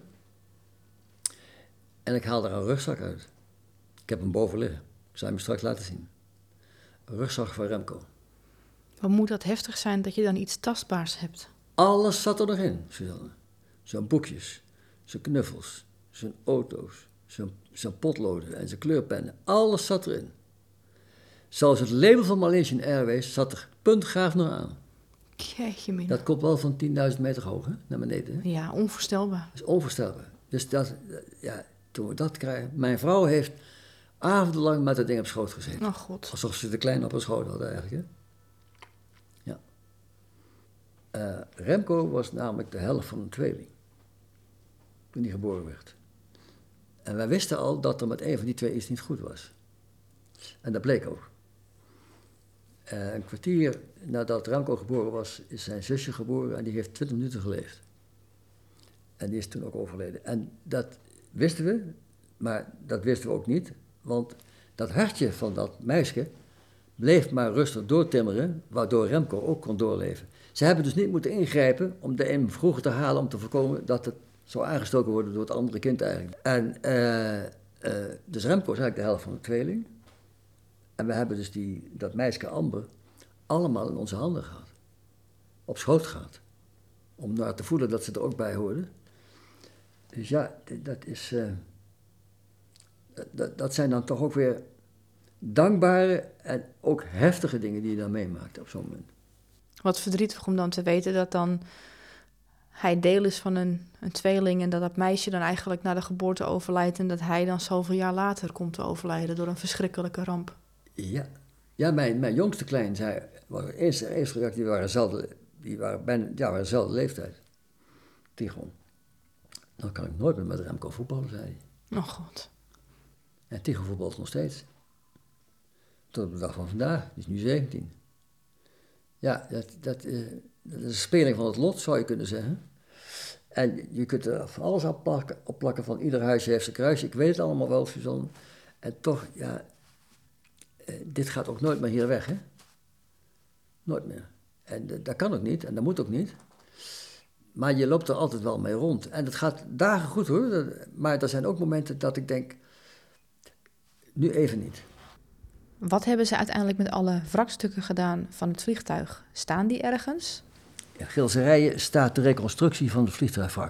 En ik haal er een rugzak uit. Ik heb hem boven liggen. Ik zal hem straks laten zien. Een rugzak van Remco. Wat moet dat heftig zijn dat je dan iets tastbaars hebt? Alles zat er nog in, Suzanne. Zijn boekjes, zijn knuffels, zijn auto's, zijn, zijn potloden en zijn kleurpennen. Alles zat erin. Zelfs het label van Malaysian Airways zat er puntgaaf nog aan. Jeetje mina. Dat komt wel van tienduizend meter hoog, hè, naar beneden. Hè? Ja, onvoorstelbaar. Dat is onvoorstelbaar. Dus dat, ja, toen we dat krijgen... Mijn vrouw heeft avondenlang met dat ding op schoot gezeten. Oh god. Alsof ze de kleine op haar schoot hadden eigenlijk, hè. Ja. Uh, Remco was namelijk de helft van een tweeling. Toen hij geboren werd. En wij wisten al dat er met een van die twee iets niet goed was. En dat bleek ook. Uh, een kwartier nadat Remco geboren was, is zijn zusje geboren en die heeft twintig minuten geleefd. En die is toen ook overleden. En dat wisten we, maar dat wisten we ook niet, want dat hartje van dat meisje bleef maar rustig doortimmeren, waardoor Remco ook kon doorleven. Ze hebben dus niet moeten ingrijpen om de een vroeger te halen om te voorkomen dat het zou aangestoken worden door het andere kind eigenlijk. En uh, uh, dus Remco is eigenlijk de helft van de tweeling. En we hebben dus die, dat meisje Amber allemaal in onze handen gehad. Op schoot gehad. Om naar te voelen dat ze er ook bij hoorden. Dus ja, dat is... Uh, dat, dat zijn dan toch ook weer dankbare en ook heftige dingen die je dan meemaakt op zo'n moment. Wat verdrietig om dan te weten dat dan hij deel is van een, een tweeling en dat dat meisje dan eigenlijk na de geboorte overlijdt en dat hij dan zoveel jaar later komt te overlijden door een verschrikkelijke ramp. Ja, ja mijn, mijn jongste klein zei, de eerste, eerste reactie, die waren dezelfde, die waren bijna, ja, waren dezelfde leeftijd. Tigon. Dan kan ik nooit meer met Remco voetballen, zei hij. Oh god. En Tigon voetbalt nog steeds. Tot op de dag van vandaag, die is nu zeventien. Ja, dat, dat, uh, dat is een speling van het lot, zou je kunnen zeggen. En je kunt er van alles opplakken, opplakken van ieder huisje heeft zijn kruisje. Ik weet het allemaal wel, Suzanne. En toch, ja, uh, dit gaat ook nooit meer hier weg, hè? Nooit meer. En uh, dat kan ook niet, en dat moet ook niet. Maar je loopt er altijd wel mee rond. En het gaat dagen goed, hoor. Dat, maar er zijn ook momenten dat ik denk, nu even niet. Wat hebben ze uiteindelijk met alle wrakstukken gedaan van het vliegtuig? Staan die ergens? In Gilserijen staat de reconstructie van het vliegtuigwrak.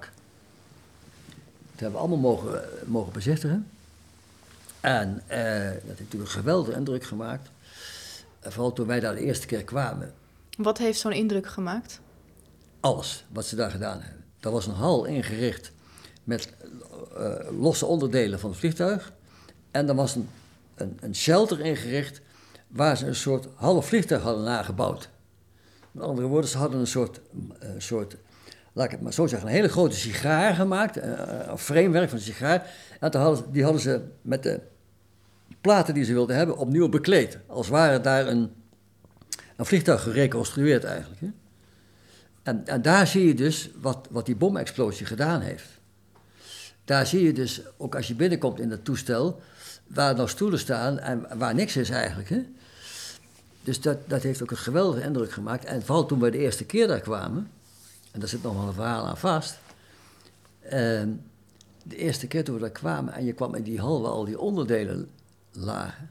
Dat hebben we allemaal mogen, mogen bezichtigen. En uh, dat heeft natuurlijk een geweldige indruk gemaakt. En vooral toen wij daar de eerste keer kwamen. Wat heeft zo'n indruk gemaakt? Alles wat ze daar gedaan hebben. Er was een hal ingericht met uh, losse onderdelen van het vliegtuig. En er was een, een, een shelter ingericht waar ze een soort half vliegtuig hadden nagebouwd. Met andere woorden, ze hadden een soort, een soort, laat ik het maar zo zeggen, een hele grote sigaar gemaakt. Een, een framewerk van een sigaar. En toen hadden, die hadden ze met de platen die ze wilden hebben opnieuw bekleed. Als ware daar een, een vliegtuig gereconstrueerd eigenlijk. Hè? En, en daar zie je dus wat, wat die bomexplosie gedaan heeft. Daar zie je dus, ook als je binnenkomt in dat toestel, waar nog stoelen staan en waar niks is eigenlijk. Hè? Dus dat, dat heeft ook een geweldige indruk gemaakt. En vooral toen we de eerste keer daar kwamen, en daar zit nog wel een verhaal aan vast. Uh, de eerste keer toen we daar kwamen en je kwam in die hal waar al die onderdelen lagen.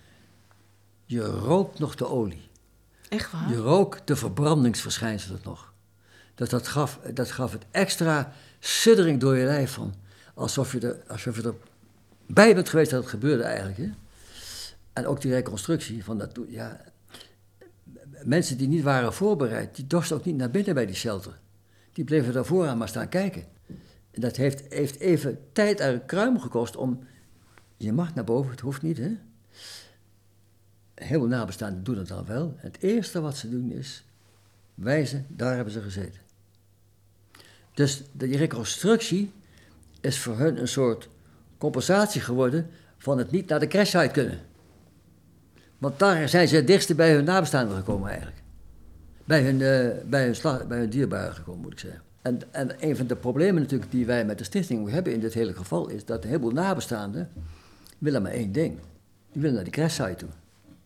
Je rookt nog de olie. Echt waar? Je rook de verbrandingsverschijnselen nog. Dat, dat, gaf, dat gaf het extra siddering door je lijf van. Alsof je, er, alsof je erbij bent geweest dat het gebeurde eigenlijk. Hè? En ook die reconstructie van dat... Ja, mensen die niet waren voorbereid, die dorsten ook niet naar binnen bij die shelter. Die bleven daar vooraan maar staan kijken. En dat heeft, heeft even tijd en kruim gekost om... Je mag naar boven, het hoeft niet, hè. Heel veel nabestaanden doen het dan wel. Het eerste wat ze doen is wijzen, daar hebben ze gezeten. Dus die reconstructie is voor hun een soort compensatie geworden van het niet naar de crashsite kunnen. Want daar zijn ze het dichtst bij hun nabestaanden gekomen eigenlijk. Bij hun, uh, bij hun, sla- bij hun dierbaren gekomen, moet ik zeggen. En, en een van de problemen natuurlijk die wij met de stichting hebben in dit hele geval is dat een heleboel nabestaanden willen maar één ding. Die willen naar die crashsite toe.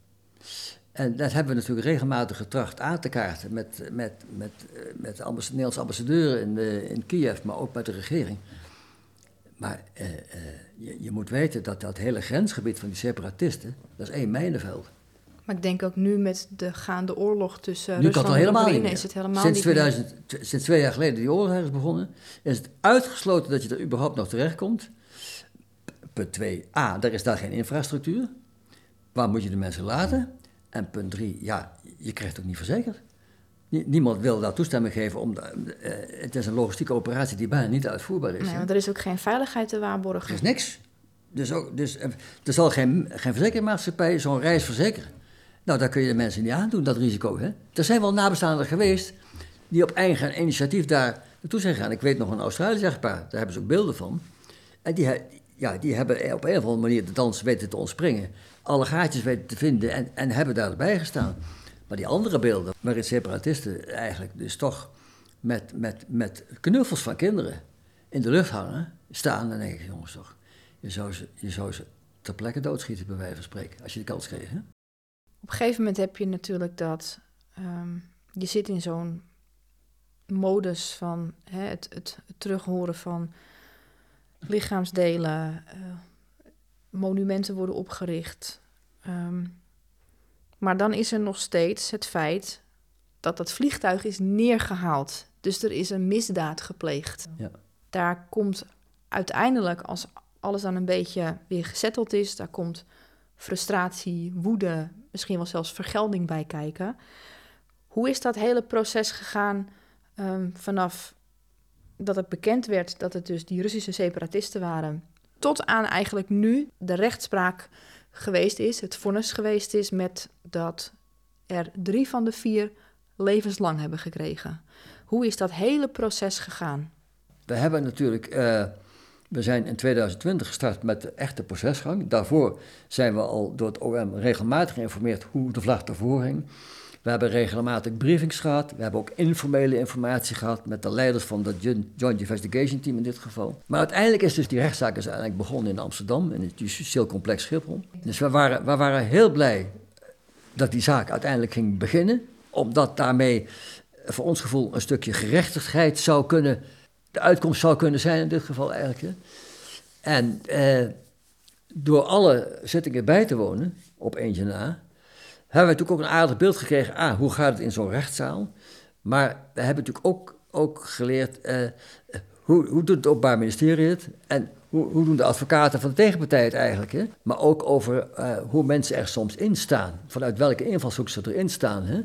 En dat hebben we natuurlijk regelmatig getracht aan te kaarten met, met, met, met de ambas- Nederlandse ambassadeur in, uh, in Kiev, maar ook met de regering. Maar uh, uh, je, je moet weten dat dat hele grensgebied van die separatisten, dat is één mijnenveld. Maar ik denk ook nu met de gaande oorlog tussen Nu Rusland kan en het helemaal Oekraïne niet is het helemaal sinds niet tweeduizend, meer. Sinds twee jaar geleden die oorlog is begonnen, is het uitgesloten dat je er überhaupt nog terechtkomt. Punt twee, A, er is daar geen infrastructuur. Waar moet je de mensen laten? En punt drie, ja, je krijgt het ook niet verzekerd. Niemand wil daar toestemming geven. Om de, uh, het is een logistieke operatie die bijna niet uitvoerbaar is. Nee, want er is ook geen veiligheid te waarborgen. Er is niks. Dus, ook, dus er zal geen, geen verzekeringmaatschappij zo'n reis verzekeren. Nou, daar kun je de mensen niet aandoen, dat risico. Hè? Er zijn wel nabestaanden geweest die op eigen initiatief daar naartoe zijn gegaan. Ik weet nog een Australisch echtpaar, daar hebben ze ook beelden van. En die, ja, die hebben op een of andere manier de dans weten te ontspringen. Alle gaatjes weten te vinden en, en hebben daarbij gestaan. Maar die andere beelden, waarin separatisten eigenlijk dus toch met, met, met knuffels van kinderen in de lucht hangen, staan, dan denk ik, jongens toch, je zou ze, je zou ze ter plekke doodschieten, bij wijze van spreken, als je de kans kreeg. Hè? Op een gegeven moment heb je natuurlijk dat um, je zit in zo'n modus van hè, het, het, het terughoren van lichaamsdelen, uh, monumenten worden opgericht. Um, maar dan is er nog steeds het feit dat dat vliegtuig is neergehaald. Dus er is een misdaad gepleegd. Ja. Daar komt uiteindelijk, als alles dan een beetje weer gezetteld is, daar komt frustratie, woede, misschien wel zelfs vergelding bij kijken. Hoe is dat hele proces gegaan um, vanaf dat het bekend werd dat het dus die Russische separatisten waren, tot aan eigenlijk nu de rechtspraak geweest is, het vonnis geweest is met dat er drie van de vier levenslang hebben gekregen. Hoe is dat hele proces gegaan? We hebben natuurlijk, uh, we zijn in tweeduizend twintig gestart met de echte procesgang. Daarvoor zijn we al door het O M regelmatig geïnformeerd hoe de vlag ervoor hing. We hebben regelmatig briefings gehad. We hebben ook informele informatie gehad met de leiders van het Joint Investigation Team in dit geval. Maar uiteindelijk is dus die rechtszaak is eigenlijk begonnen in Amsterdam, in het justitieel complex Schiphol. Dus we waren, we waren heel blij dat die zaak uiteindelijk ging beginnen, omdat daarmee voor ons gevoel een stukje gerechtigheid zou kunnen, de uitkomst zou kunnen zijn in dit geval eigenlijk. Hè. En eh, door alle zittingen bij te wonen, op eentje na, hebben we natuurlijk ook een aardig beeld gekregen, ah, hoe gaat het in zo'n rechtszaal? Maar we hebben natuurlijk ook, ook geleerd, uh, hoe, hoe doet het Openbaar Ministerie het? En hoe, hoe doen de advocaten van de tegenpartij het eigenlijk? Hè? Maar ook over uh, hoe mensen er soms in staan, vanuit welke invalshoek ze erin staan. Hè?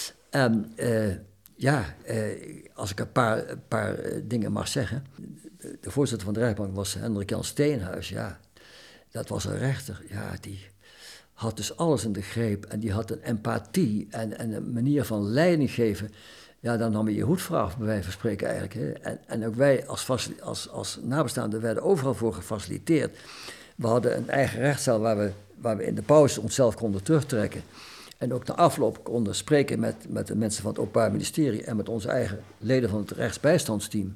En uh, ja, uh, als ik een paar, een paar uh, dingen mag zeggen. De, de voorzitter van de rechtbank was Hendrik Jan Steenhuis, ja. Dat was een rechter, ja, die had dus alles in de greep en die had een empathie en, en een manier van leiding geven. Ja, dan nam je je hoed voor af, bij wijze van spreken eigenlijk. Hè. En, en ook wij als, als, als nabestaanden werden overal voor gefaciliteerd. We hadden een eigen rechtszaal waar we, waar we in de pauze onszelf konden terugtrekken. En ook na afloop konden spreken met, met de mensen van het Openbaar Ministerie en met onze eigen leden van het rechtsbijstandsteam.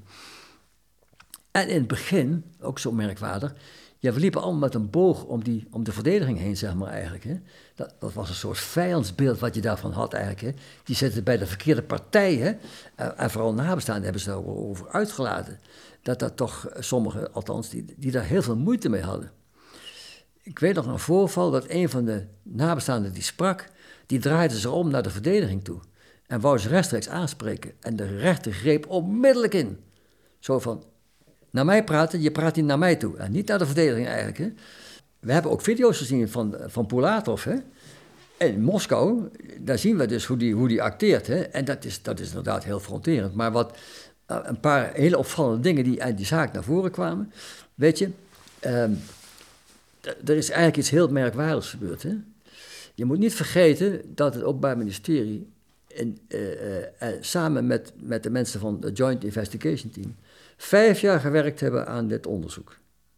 En in het begin, ook zo merkwaardig, ja, we liepen allemaal met een boog om, die, om de verdediging heen, zeg maar eigenlijk. Hè. Dat, dat was een soort vijandsbeeld wat je daarvan had eigenlijk. Hè. Die zitten bij de verkeerde partij. Hè. En, en vooral nabestaanden hebben ze daarover uitgelaten. Dat dat toch sommigen, althans, die, die daar heel veel moeite mee hadden. Ik weet nog een voorval dat een van de nabestaanden die sprak, die draaide zich om naar de verdediging toe. En wou ze rechtstreeks aanspreken. En de rechter greep onmiddellijk in. Zo van, naar mij praten, je praat niet naar mij toe. En niet naar de verdediging eigenlijk. Hè. We hebben ook video's gezien van, van Pulatov. Hè. En in Moskou, daar zien we dus hoe die, hoe die acteert. Hè. En dat is, dat is inderdaad heel fronterend. Maar wat, een paar hele opvallende dingen die uit die zaak naar voren kwamen. Weet je, um, d- er is eigenlijk iets heel merkwaardigs gebeurd. Hè. Je moet niet vergeten dat het Openbaar Ministerie in, uh, uh, uh, samen met, met de mensen van het Joint Investigation Team vijf jaar gewerkt hebben aan dit onderzoek.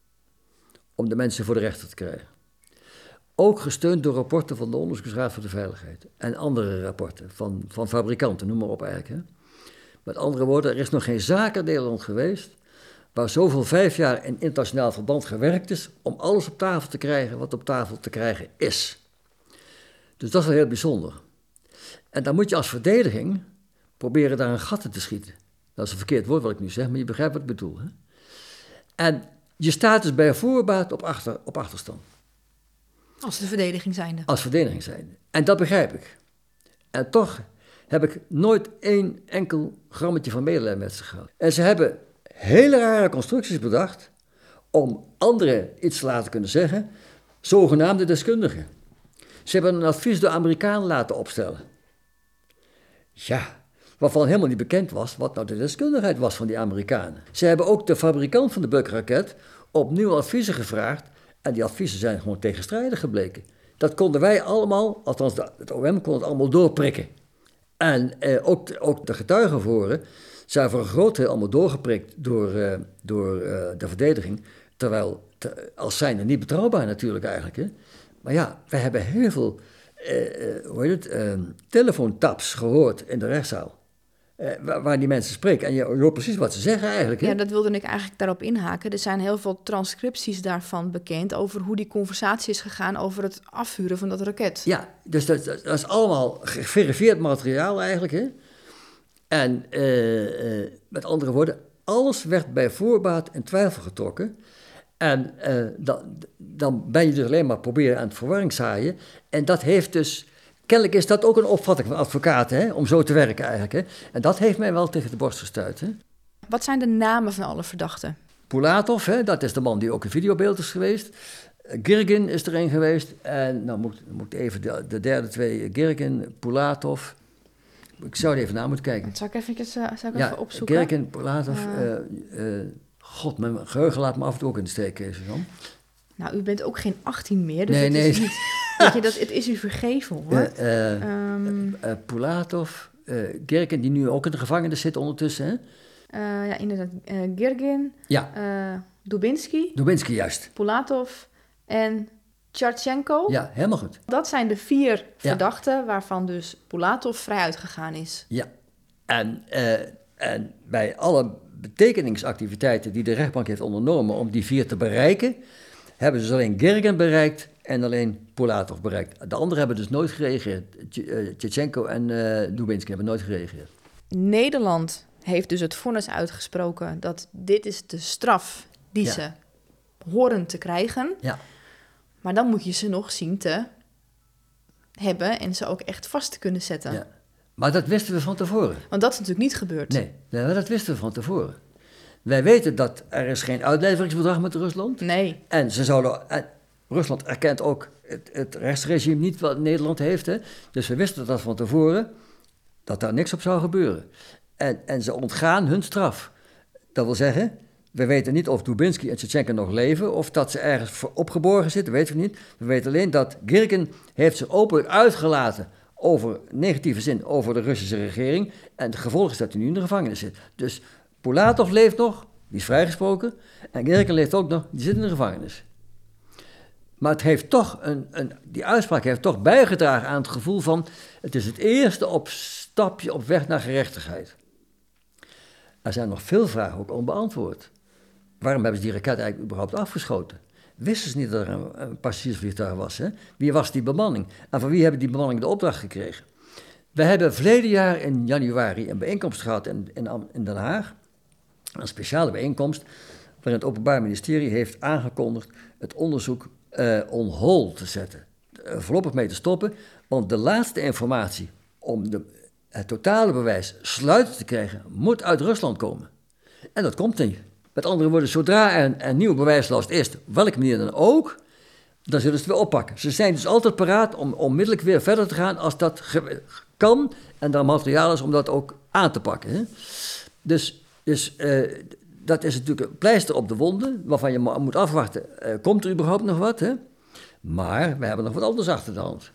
Om de mensen voor de rechter te krijgen. Ook gesteund door rapporten van de Onderzoeksraad voor de Veiligheid. En andere rapporten van, van fabrikanten, noem maar op eigenlijk. Hè. Met andere woorden, er is nog geen zaak in Nederland geweest waar zoveel vijf jaar in internationaal verband gewerkt is om alles op tafel te krijgen wat op tafel te krijgen is. Dus dat is wel heel bijzonder. En dan moet je als verdediging proberen daar een gat in te schieten. Dat is een verkeerd woord wat ik nu zeg, maar je begrijpt wat ik bedoel. Hè? En je staat dus bij voorbaat op, achter, op achterstand. Als de verdediging zijnde. Als verdediging zijnde. En dat begrijp ik. En toch heb ik nooit één enkel grammetje van medelijden met ze gehad. En ze hebben hele rare constructies bedacht om anderen iets te laten kunnen zeggen, zogenaamde deskundigen. Ze hebben een advies door Amerikanen laten opstellen. Ja, waarvan helemaal niet bekend was wat nou de deskundigheid was van die Amerikanen. Ze hebben ook de fabrikant van de Buk-raket opnieuw adviezen gevraagd en die adviezen zijn gewoon tegenstrijdig gebleken. Dat konden wij allemaal, althans het O M kon het allemaal doorprikken. En eh, ook, de, ook de getuigenvoren zijn voor een groot deel allemaal doorgeprikt door, uh, door uh, de verdediging. Terwijl, te, als zijnde niet betrouwbaar natuurlijk eigenlijk. Hè. Maar ja, wij hebben heel veel uh, hoe heet het, uh, telefoontaps gehoord in de rechtszaal. Uh, waar, waar die mensen spreken. En je hoort precies wat ze zeggen eigenlijk. Hè? Ja, dat wilde ik eigenlijk daarop inhaken. Er zijn heel veel transcripties daarvan bekend over hoe die conversatie is gegaan over het afvuren van dat raket. Ja, dus dat, dat is allemaal geverifieerd materiaal eigenlijk. Hè? En uh, uh, met andere woorden, alles werd bij voorbaat in twijfel getrokken. En uh, dan, dan ben je dus alleen maar proberen aan het verwarring zaaien. En dat heeft dus... Kennelijk is dat ook een opvatting van advocaten, hè, om zo te werken eigenlijk. Hè. En dat heeft mij wel tegen de borst gestuit. Hè. Wat zijn de namen van alle verdachten? Pulatov, hè, dat is de man die ook in videobeeld is geweest. Girgin is er een geweest. En nou moet, moet even de, de derde twee, Girgin, Pulatov. Ik zou er even naar moeten kijken. Dat zou ik even, uh, zou ik ja, even opzoeken. Girgin, Pulatov. Uh, uh, uh, God, mijn geheugen laat me af en toe ook in de steek, Kees. Nou, u bent ook geen achttien meer, dus nee, het, nee. Is niet, weet je, dat, het is u vergeven, hoor. Uh, uh, um, uh, Pulatov, uh, Girgin, die nu ook in de gevangenis zit ondertussen, hè? Uh, ja, inderdaad. Uh, Girgin, ja. uh, Dubinsky. Dubinsky, juist. Pulatov en Tjartjenko. Ja, helemaal goed. Dat zijn de vier verdachten ja. waarvan dus Pulatov vrij uitgegaan is. Ja, en, uh, en bij alle betekeningsactiviteiten die de rechtbank heeft ondernomen om die vier te bereiken, hebben ze dus alleen Girgin bereikt en alleen Pulatov bereikt. De anderen hebben dus nooit gereageerd. Tjartjenko en uh, Dubinsky hebben nooit gereageerd. Nederland heeft dus het vonnis uitgesproken dat dit is de straf die ja. ze horen te krijgen. Ja. Maar dan moet je ze nog zien te hebben en ze ook echt vast te kunnen zetten. Ja. Maar dat wisten we van tevoren. Want dat is natuurlijk niet gebeurd. Nee, nee, dat wisten we van tevoren. Wij weten dat er is geen uitleveringsbedrag met Rusland. Nee. En ze zouden, en Rusland erkent ook het, het rechtsregime niet wat Nederland heeft. Hè? Dus we wisten dat van tevoren, dat daar niks op zou gebeuren. En, en ze ontgaan hun straf. Dat wil zeggen, we weten niet of Dubinsky en Tjartjenko nog leven, of dat ze ergens opgeborgen zitten, weten we niet. We weten alleen dat Girgin heeft zich openlijk uitgelaten over negatieve zin over de Russische regering. En het gevolg is dat hij nu in de gevangenis zit. Dus Pulatov leeft nog, die is vrijgesproken. En Girgin leeft ook nog, die zit in de gevangenis. Maar het heeft toch een, een, die uitspraak heeft toch bijgedragen aan het gevoel van, het is het eerste op stapje op weg naar gerechtigheid. Er zijn nog veel vragen ook onbeantwoord. Waarom hebben ze die raket eigenlijk überhaupt afgeschoten? Wisten ze niet dat er een, een passagiersvliegtuig was? Hè? Wie was die bemanning? En van wie hebben die bemanning de opdracht gekregen? We hebben verleden jaar in januari een bijeenkomst gehad in, in, in Den Haag. Een speciale bijeenkomst waarin het Openbaar Ministerie heeft aangekondigd het onderzoek uh, on hold te zetten. Uh, voorlopig mee te stoppen, want de laatste informatie om de, het totale bewijs sluitend te krijgen moet uit Rusland komen. En dat komt niet. Met andere woorden, zodra er een, een nieuwe bewijslast is, op welke manier dan ook, dan zullen ze het weer oppakken. Ze zijn dus altijd paraat om onmiddellijk weer verder te gaan als dat ge- kan en er materiaal is om dat ook aan te pakken. Hè? Dus, dus uh, dat is natuurlijk een pleister op de wonden, waarvan je moet afwachten, uh, komt er überhaupt nog wat? Hè? Maar we hebben nog wat anders achter de hand.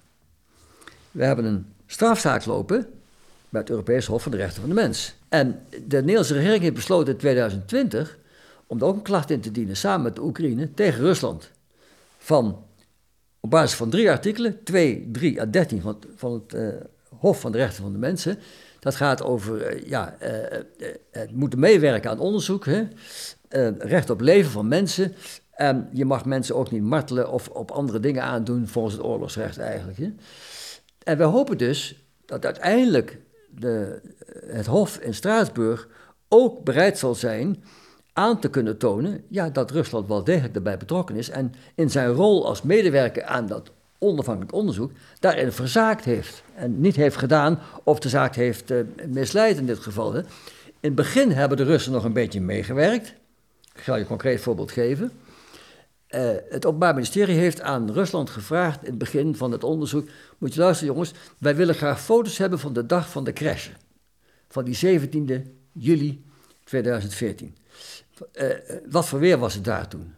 We hebben een strafzaak lopen bij het Europees Hof van de Rechten van de Mens. En de Nederlandse regering heeft besloten in tweeduizend twintig om daar ook een klacht in te dienen, samen met de Oekraïne, tegen Rusland. Van, op basis van drie artikelen, twee, drie à dertien van het, van het uh, Hof van de Rechten van de Mensen. Dat gaat over, uh, ja, uh, uh, het moeten meewerken aan onderzoek, hè? Uh, recht op leven van mensen. En je mag mensen ook niet martelen of op andere dingen aandoen volgens het oorlogsrecht eigenlijk. Hè? En we hopen dus dat uiteindelijk de, het Hof in Straatsburg ook bereid zal zijn aan te kunnen tonen, ja, dat Rusland wel degelijk daarbij betrokken is en in zijn rol als medewerker aan dat onafhankelijk onderzoek daarin verzaakt heeft. En niet heeft gedaan of de zaak heeft uh, misleid in dit geval. Hè. In het begin hebben de Russen nog een beetje meegewerkt. Ik zal je een concreet voorbeeld geven. Uh, het Openbaar Ministerie heeft aan Rusland gevraagd in het begin van het onderzoek, moet je luisteren jongens, wij willen graag foto's hebben van de dag van de crash. Van die zeventiende juli tweeduizend veertien. Uh, wat voor weer was het daar toen?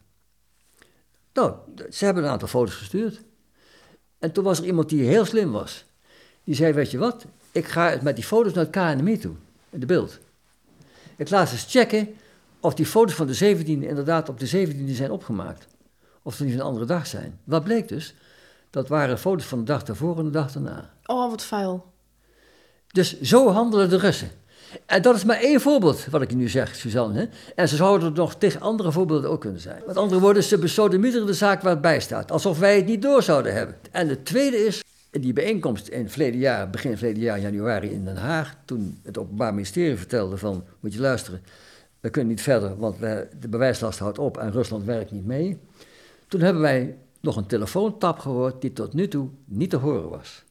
Nou, ze hebben een aantal foto's gestuurd. En toen was er iemand die heel slim was. Die zei, weet je wat, ik ga met die foto's naar het K N M I toe, in de beeld. Ik laat eens checken of die foto's van de zeventiende inderdaad op de zeventiende zijn opgemaakt. Of ze niet een andere dag zijn. Wat bleek dus? Dat waren foto's van de dag daarvoor en de dag daarna. Oh, wat vuil. Dus zo handelen de Russen. En dat is maar één voorbeeld wat ik je nu zeg, Suzanne. Hè? En ze zouden er nog tegen andere voorbeelden ook kunnen zijn. Met andere woorden, ze besodemieteren de zaak waar het bij staat. Alsof wij het niet door zouden hebben. En het tweede is, die bijeenkomst in het verleden jaar, begin verleden jaar, januari in Den Haag, toen het Openbaar Ministerie vertelde van, moet je luisteren, we kunnen niet verder, want we, de bewijslast houdt op en Rusland werkt niet mee. Toen hebben wij nog een telefoontap gehoord die tot nu toe niet te horen was.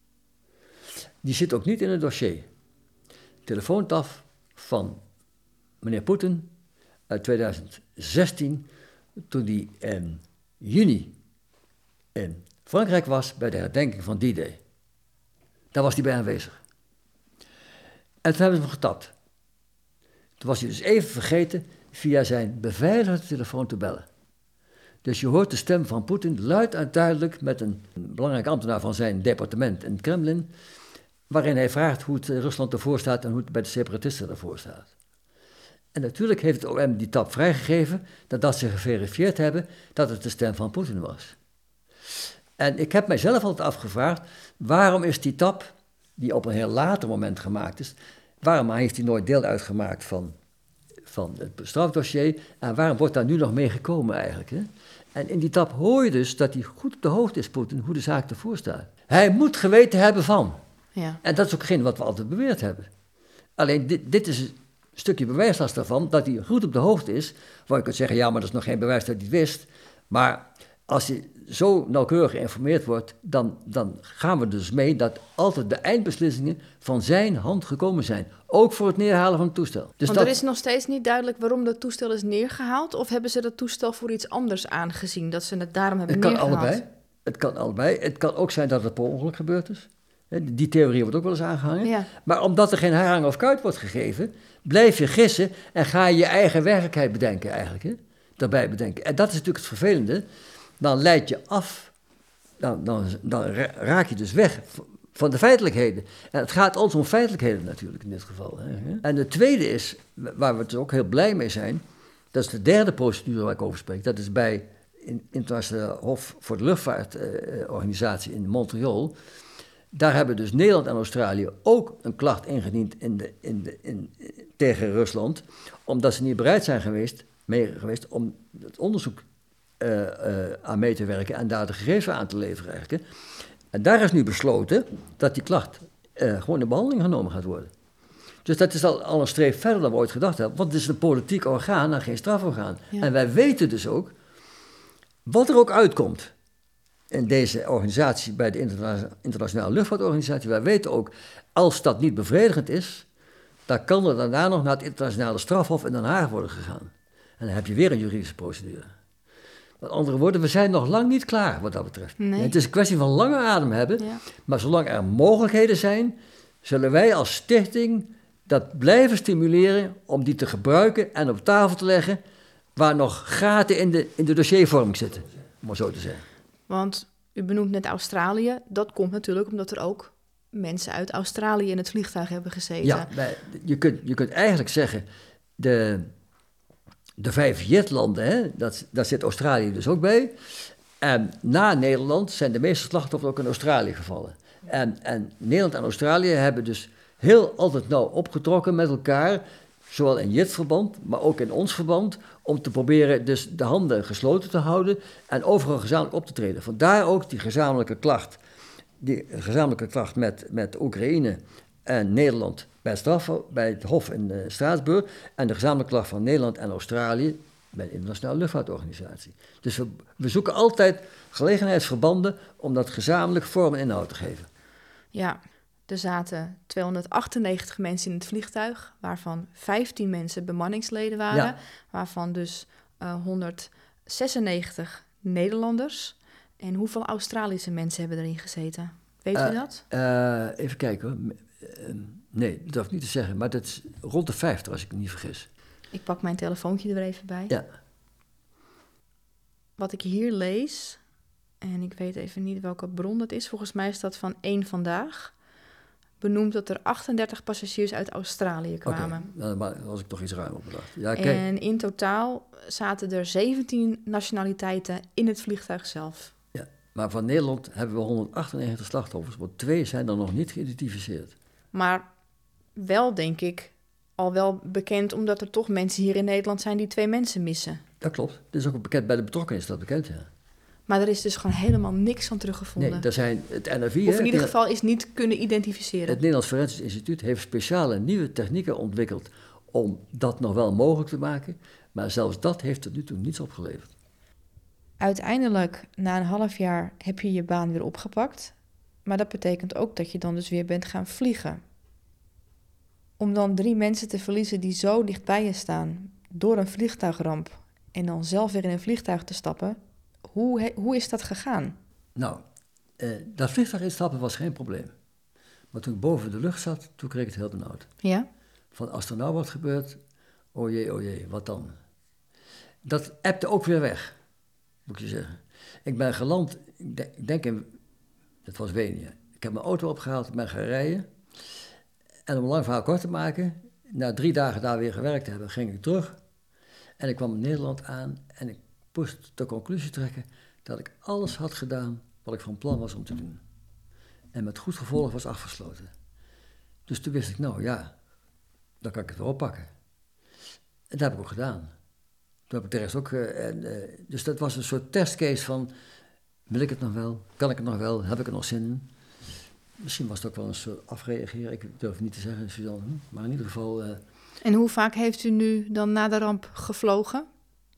Die zit ook niet in het dossier. Telefoontap van meneer Poetin uit tweeduizend zestien, toen hij in juni in Frankrijk was bij de herdenking van D-Day. Daar was hij bij aanwezig. En toen hebben ze hem getapt. Toen was hij dus even vergeten via zijn beveiligde telefoon te bellen. Dus je hoort de stem van Poetin luid en duidelijk met een belangrijk ambtenaar van zijn departement in het Kremlin, waarin hij vraagt hoe het Rusland ervoor staat en hoe het bij de separatisten ervoor staat. En natuurlijk heeft het O M die tap vrijgegeven, nadat ze geverifieerd hebben dat het de stem van Poetin was. En ik heb mijzelf altijd afgevraagd, waarom is die tap, die op een heel later moment gemaakt is, waarom heeft hij nooit deel uitgemaakt van, van het strafdossier en waarom wordt daar nu nog mee gekomen eigenlijk? Hè? En in die tap hoor je dus dat hij goed op de hoogte is, Poetin, hoe de zaak ervoor staat. Hij moet geweten hebben van. Ja. En dat is ook geen wat we altijd beweerd hebben. Alleen dit, dit is een stukje bewijslast daarvan, dat hij goed op de hoogte is, waar je kunt zeggen, ja, maar dat is nog geen bewijs dat hij het wist. Maar als hij zo nauwkeurig geïnformeerd wordt, dan, dan gaan we dus mee dat altijd de eindbeslissingen van zijn hand gekomen zijn. Ook voor het neerhalen van het toestel. Dus Want dat, er is nog steeds niet duidelijk waarom dat toestel is neergehaald, of hebben ze dat toestel voor iets anders aangezien, dat ze het daarom hebben het kan neergehaald? allebei. Het kan allebei. Het kan ook zijn dat het per ongeluk gebeurd is. Die theorie wordt ook wel eens aangehangen. Ja. Maar omdat er geen harang of kuit wordt gegeven, blijf je gissen en ga je je eigen werkelijkheid bedenken eigenlijk. Hè? Daarbij bedenken. En dat is natuurlijk het vervelende. Dan leid je af, dan, dan, dan raak je dus weg van de feitelijkheden. En het gaat ons om feitelijkheden natuurlijk in dit geval. Hè? En het tweede is, waar we dus ook heel blij mee zijn, dat is de derde procedure waar ik over spreek. Dat is bij het Internationale Hof voor de Luchtvaartorganisatie in Montreal. Daar hebben dus Nederland en Australië ook een klacht ingediend in de, in de, in, tegen Rusland, omdat ze niet bereid zijn geweest, mee geweest om het onderzoek uh, uh, aan mee te werken en daar de gegevens aan te leveren eigenlijk. En daar is nu besloten dat die klacht uh, gewoon in behandeling genomen gaat worden. Dus dat is al, al een streep verder dan we ooit gedacht hebben, want het is een politiek orgaan en geen straforgaan. Ja. En wij weten dus ook, wat er ook uitkomt in deze organisatie, bij de Interna- Internationale Luchtvaartorganisatie, wij weten ook, als dat niet bevredigend is, dan kan er daarna nog naar het internationale strafhof in Den Haag worden gegaan. En dan heb je weer een juridische procedure. Met andere woorden, we zijn nog lang niet klaar wat dat betreft. Nee. Het is een kwestie van lange adem hebben, Ja. maar zolang er mogelijkheden zijn, zullen wij als stichting dat blijven stimuleren om die te gebruiken en op tafel te leggen waar nog gaten in de, in de dossiervorming zitten, om maar zo te zeggen. Want u benoemt net Australië. Dat komt natuurlijk omdat er ook mensen uit Australië in het vliegtuig hebben gezeten. Ja, wij, je, kunt, je kunt eigenlijk zeggen, de, de vijf jetlanden, hè, dat, daar zit Australië dus ook bij. En na Nederland zijn de meeste slachtoffers ook in Australië gevallen. En, en Nederland en Australië hebben dus heel altijd nauw opgetrokken met elkaar, zowel in jetverband, maar ook in ons verband, om te proberen dus de handen gesloten te houden en overal gezamenlijk op te treden. Vandaar ook die gezamenlijke klacht, die gezamenlijke klacht met, met Oekraïne en Nederland bij het, straf, bij het Hof in uh, Straatsburg en de gezamenlijke klacht van Nederland en Australië bij de Internationale Luchtvaartorganisatie. Dus we, we zoeken altijd gelegenheidsverbanden om dat gezamenlijk vorm en inhoud te geven. Ja, er zaten tweehonderdachtennegentig mensen in het vliegtuig, waarvan vijftien mensen bemanningsleden waren, Ja. waarvan dus uh, honderdzesennegentig Nederlanders. En hoeveel Australische mensen hebben erin gezeten? Weet Uh, u dat? Uh, even kijken hoor. Uh, nee, dat durf ik niet te zeggen, maar dat is rond de vijftig als ik me niet vergis. Ik pak mijn telefoontje er even bij. Ja. Wat ik hier lees, en ik weet even niet welke bron dat is, volgens mij is dat van één Vandaag, benoemt dat er achtendertig passagiers uit Australië kwamen. Oké, okay. Dan was ik toch iets ruimer bedacht. Ja, kijk. En in totaal zaten er zeventien nationaliteiten in het vliegtuig zelf. Ja, Maar van Nederland hebben we honderdachtennegentig slachtoffers, maar twee zijn er nog niet geïdentificeerd. Maar wel, denk ik, al wel bekend omdat er toch mensen hier in Nederland zijn die twee mensen missen. Dat klopt. Dat is ook bekend, bij de betrokkenen is dat bekend, ja. Maar er is dus gewoon helemaal niks van teruggevonden. Nee, er zijn het N R I... Of hè, in ieder het- geval is niet kunnen identificeren. Het Nederlands Forensisch Instituut heeft speciale nieuwe technieken ontwikkeld om dat nog wel mogelijk te maken. Maar zelfs dat heeft tot nu toe niets opgeleverd. Uiteindelijk, na een half jaar, heb je je baan weer opgepakt. Maar dat betekent ook dat je dan dus weer bent gaan vliegen. Om dan drie mensen te verliezen die zo dicht bij je staan door een vliegtuigramp en dan zelf weer in een vliegtuig te stappen, hoe, he- hoe is dat gegaan? Nou, eh, dat vliegtuig instappen was geen probleem. Maar toen ik boven de lucht zat, toen kreeg ik het heel benauwd. Ja? Van als er nou wat gebeurt, oh jee, oh jee, wat dan? Dat ebte ook weer weg, moet ik je zeggen. Ik ben geland, ik denk, ik denk in, dat was Wenen. Ik heb mijn auto opgehaald, ik ben gaan rijden. En om een lang verhaal kort te maken, na drie dagen daar weer gewerkt te hebben, ging ik terug. En ik kwam in Nederland aan en ik moest de conclusie trekken dat ik alles had gedaan wat ik van plan was om te doen. En met goed gevolg was afgesloten. Dus toen wist ik, nou ja, dan kan ik het weer oppakken. En dat heb ik ook gedaan. Toen heb ik de rest ook... Uh, en, uh, dus dat was een soort testcase van, wil ik het nog wel? Kan ik het nog wel? Heb ik er nog zin in? Misschien was het ook wel een soort afreageren, ik durf het niet te zeggen, Suzanne. Maar in ieder geval... Uh, En hoe vaak heeft u nu dan na de ramp gevlogen?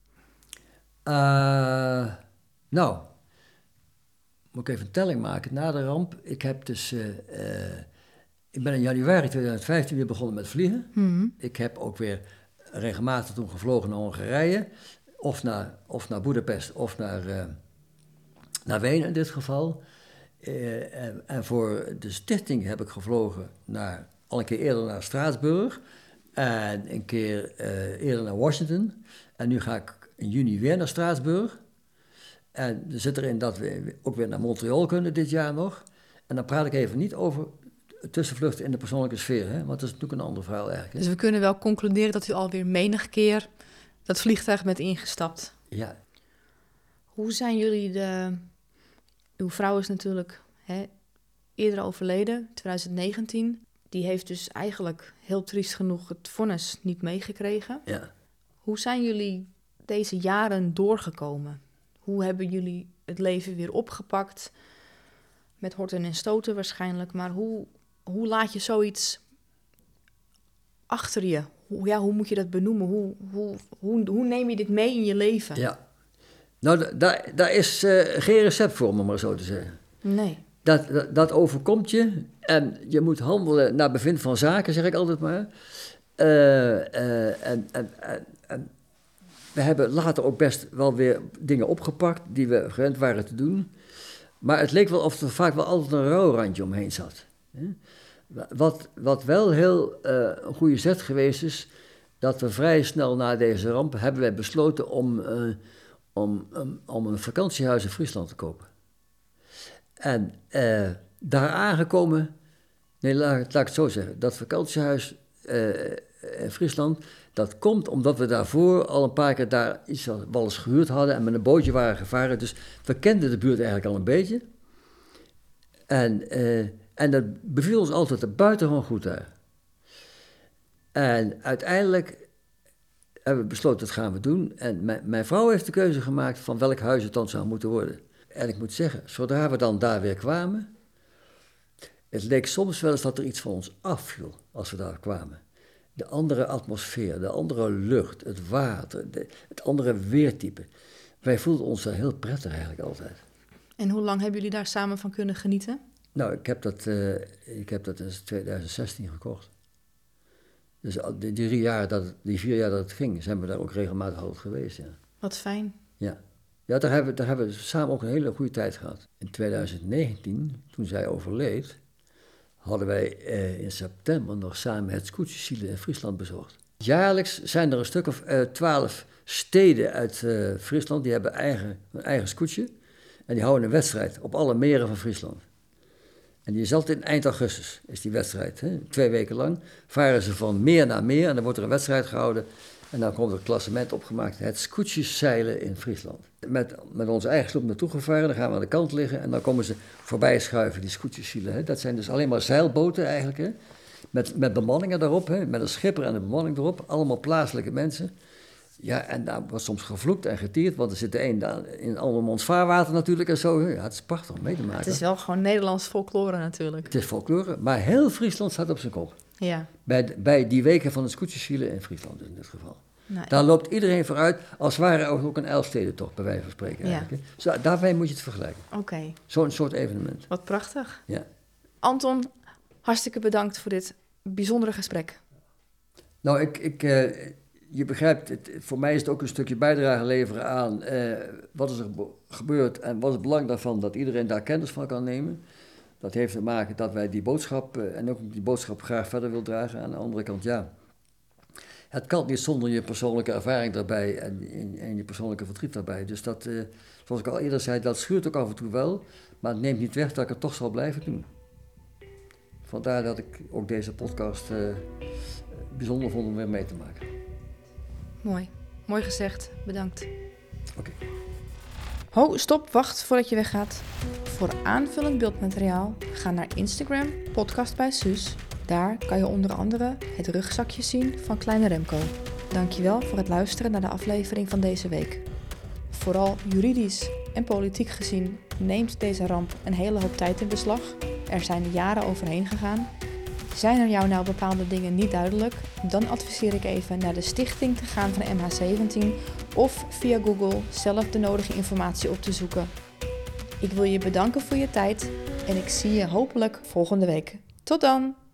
Uh, nou, moet ik even een telling maken. Na de ramp, ik heb dus... Uh, uh, ik ben in januari tweeduizend vijftien weer begonnen met vliegen. Mm-hmm. Ik heb ook weer regelmatig toen gevlogen naar Hongarije. Of naar, of naar Boedapest, of naar, uh, naar Wenen in dit geval. Uh, en, en voor de stichting heb ik gevlogen naar, al een keer eerder naar Straatsburg. En een keer uh, eerder naar Washington. En nu ga ik in juni weer naar Straatsburg. En er zit erin dat we ook weer naar Montreal kunnen dit jaar nog. En dan praat ik even niet over tussenvluchten in de persoonlijke sfeer, hè? Want dat is natuurlijk een ander verhaal eigenlijk. Hè? Dus we kunnen wel concluderen dat u alweer menig keer dat vliegtuig bent ingestapt. Ja. Hoe zijn jullie de... Uw vrouw is natuurlijk hè, eerder overleden, twintig negentien. Die heeft dus eigenlijk heel triest genoeg het vonnis niet meegekregen. Ja. Hoe zijn jullie deze jaren doorgekomen? Hoe hebben jullie het leven weer opgepakt? Met horten en stoten waarschijnlijk. Maar hoe, hoe laat je zoiets achter je? Hoe, ja, hoe moet je dat benoemen? Hoe, hoe, hoe, hoe neem je dit mee in je leven? Ja. Nou, da- daar, daar is uh, geen recept voor, om het maar zo te zeggen. Nee. Dat, dat, dat overkomt je en je moet handelen naar bevind van zaken, zeg ik altijd maar. Uh, uh, en, en, en, en we hebben later ook best wel weer dingen opgepakt die we gewend waren te doen. Maar het leek wel of er vaak wel altijd een rouwrandje omheen zat. Wat, wat wel heel uh, een goede zet geweest is, dat we vrij snel na deze ramp hebben wij besloten om, uh, om, um, om een vakantiehuis in Friesland te kopen. En uh, daar aangekomen, nee, laat, laat ik het zo zeggen, dat vakantiehuis uh, in Friesland, dat komt omdat we daarvoor al een paar keer daar iets wel eens gehuurd hadden en met een bootje waren gevaren. Dus we kenden de buurt eigenlijk al een beetje. En, uh, en dat beviel ons altijd buitengewoon goed daar. En uiteindelijk hebben we besloten, dat gaan we doen. En mijn, mijn vrouw heeft de keuze gemaakt van welk huis het dan zou moeten worden. En ik moet zeggen, zodra we dan daar weer kwamen, het leek soms wel eens dat er iets van ons afviel als we daar kwamen. De andere atmosfeer, de andere lucht, het water, de, het andere weertype. Wij voelden ons daar heel prettig eigenlijk altijd. En hoe lang hebben jullie daar samen van kunnen genieten? Nou, ik heb dat, uh, ik heb dat in tweeduizend zestien gekocht. Dus die, die, drie jaar dat het, die vier jaar dat het ging, zijn we daar ook regelmatig altijd geweest, ja. Wat fijn. Ja, ja daar, hebben, daar hebben we samen ook een hele goede tijd gehad. In tweeduizend negentien, toen zij overleed, hadden wij uh, in september nog samen het Scootjesielen in Friesland bezocht. Jaarlijks zijn er een stuk of uh, twaalf steden uit uh, Friesland, die hebben eigen, een eigen scootje. En die houden een wedstrijd op alle meren van Friesland. En die is altijd in eind augustus, is die wedstrijd. Hè? Twee weken lang varen ze van meer naar meer en dan wordt er een wedstrijd gehouden. En dan komt er een klassement opgemaakt, het scootjeszeilen in Friesland. Met, met onze eigen sloep naartoe gevaren, dan gaan we aan de kant liggen en dan komen ze voorbij schuiven, die scootjeszeilen. Hè? Dat zijn dus alleen maar zeilboten eigenlijk, hè? Met, met bemanningen daarop, hè? Met een schipper en een bemanning erop, allemaal plaatselijke mensen. Ja, en daar wordt soms gevloekt en getierd, want er zit de een daar in andermans vaarwater natuurlijk en zo. Ja, het is prachtig om mee te maken. Het is wel gewoon Nederlands folklore natuurlijk. Het is folklore, maar heel Friesland staat op zijn kop. Ja. Bij, bij die weken van de scootjeszeilen in Friesland in dit geval. Nou, Daar loopt iedereen vooruit, als het ware ook een Elfstedentocht, bij wijze van spreken eigenlijk. Ja. Zo, daarmee moet je het vergelijken. Oké, okay. Zo'n soort evenement. Wat prachtig. Ja. Anton, hartstikke bedankt voor dit bijzondere gesprek. Nou, ik, ik, uh, je begrijpt, het, voor mij is het ook een stukje bijdrage leveren aan uh, wat is er gebeurd en wat is het belang daarvan dat iedereen daar kennis van kan nemen. Dat heeft te maken dat wij die boodschap, uh, en ook die boodschap graag verder wil dragen. Aan de andere kant, ja, het kan niet zonder je persoonlijke ervaring daarbij en, en je persoonlijke verdriet daarbij. Dus dat, uh, zoals ik al eerder zei, dat schuurt ook af en toe wel, maar het neemt niet weg dat ik het toch zal blijven doen. Vandaar dat ik ook deze podcast uh, bijzonder vond om weer mee te maken. Mooi. Mooi gezegd. Bedankt. Oké. Okay. Ho, stop, wacht voordat je weggaat. Voor aanvullend beeldmateriaal ga naar Instagram, podcast bij Suus. Daar kan je onder andere het rugzakje zien van kleine Remco. Dankjewel voor het luisteren naar de aflevering van deze week. Vooral juridisch en politiek gezien neemt deze ramp een hele hoop tijd in beslag. Er zijn jaren overheen gegaan. Zijn er jou nou bepaalde dingen niet duidelijk? Dan adviseer ik even naar de stichting te gaan van M H zeventien of via Google zelf de nodige informatie op te zoeken. Ik wil je bedanken voor je tijd en ik zie je hopelijk volgende week. Tot dan!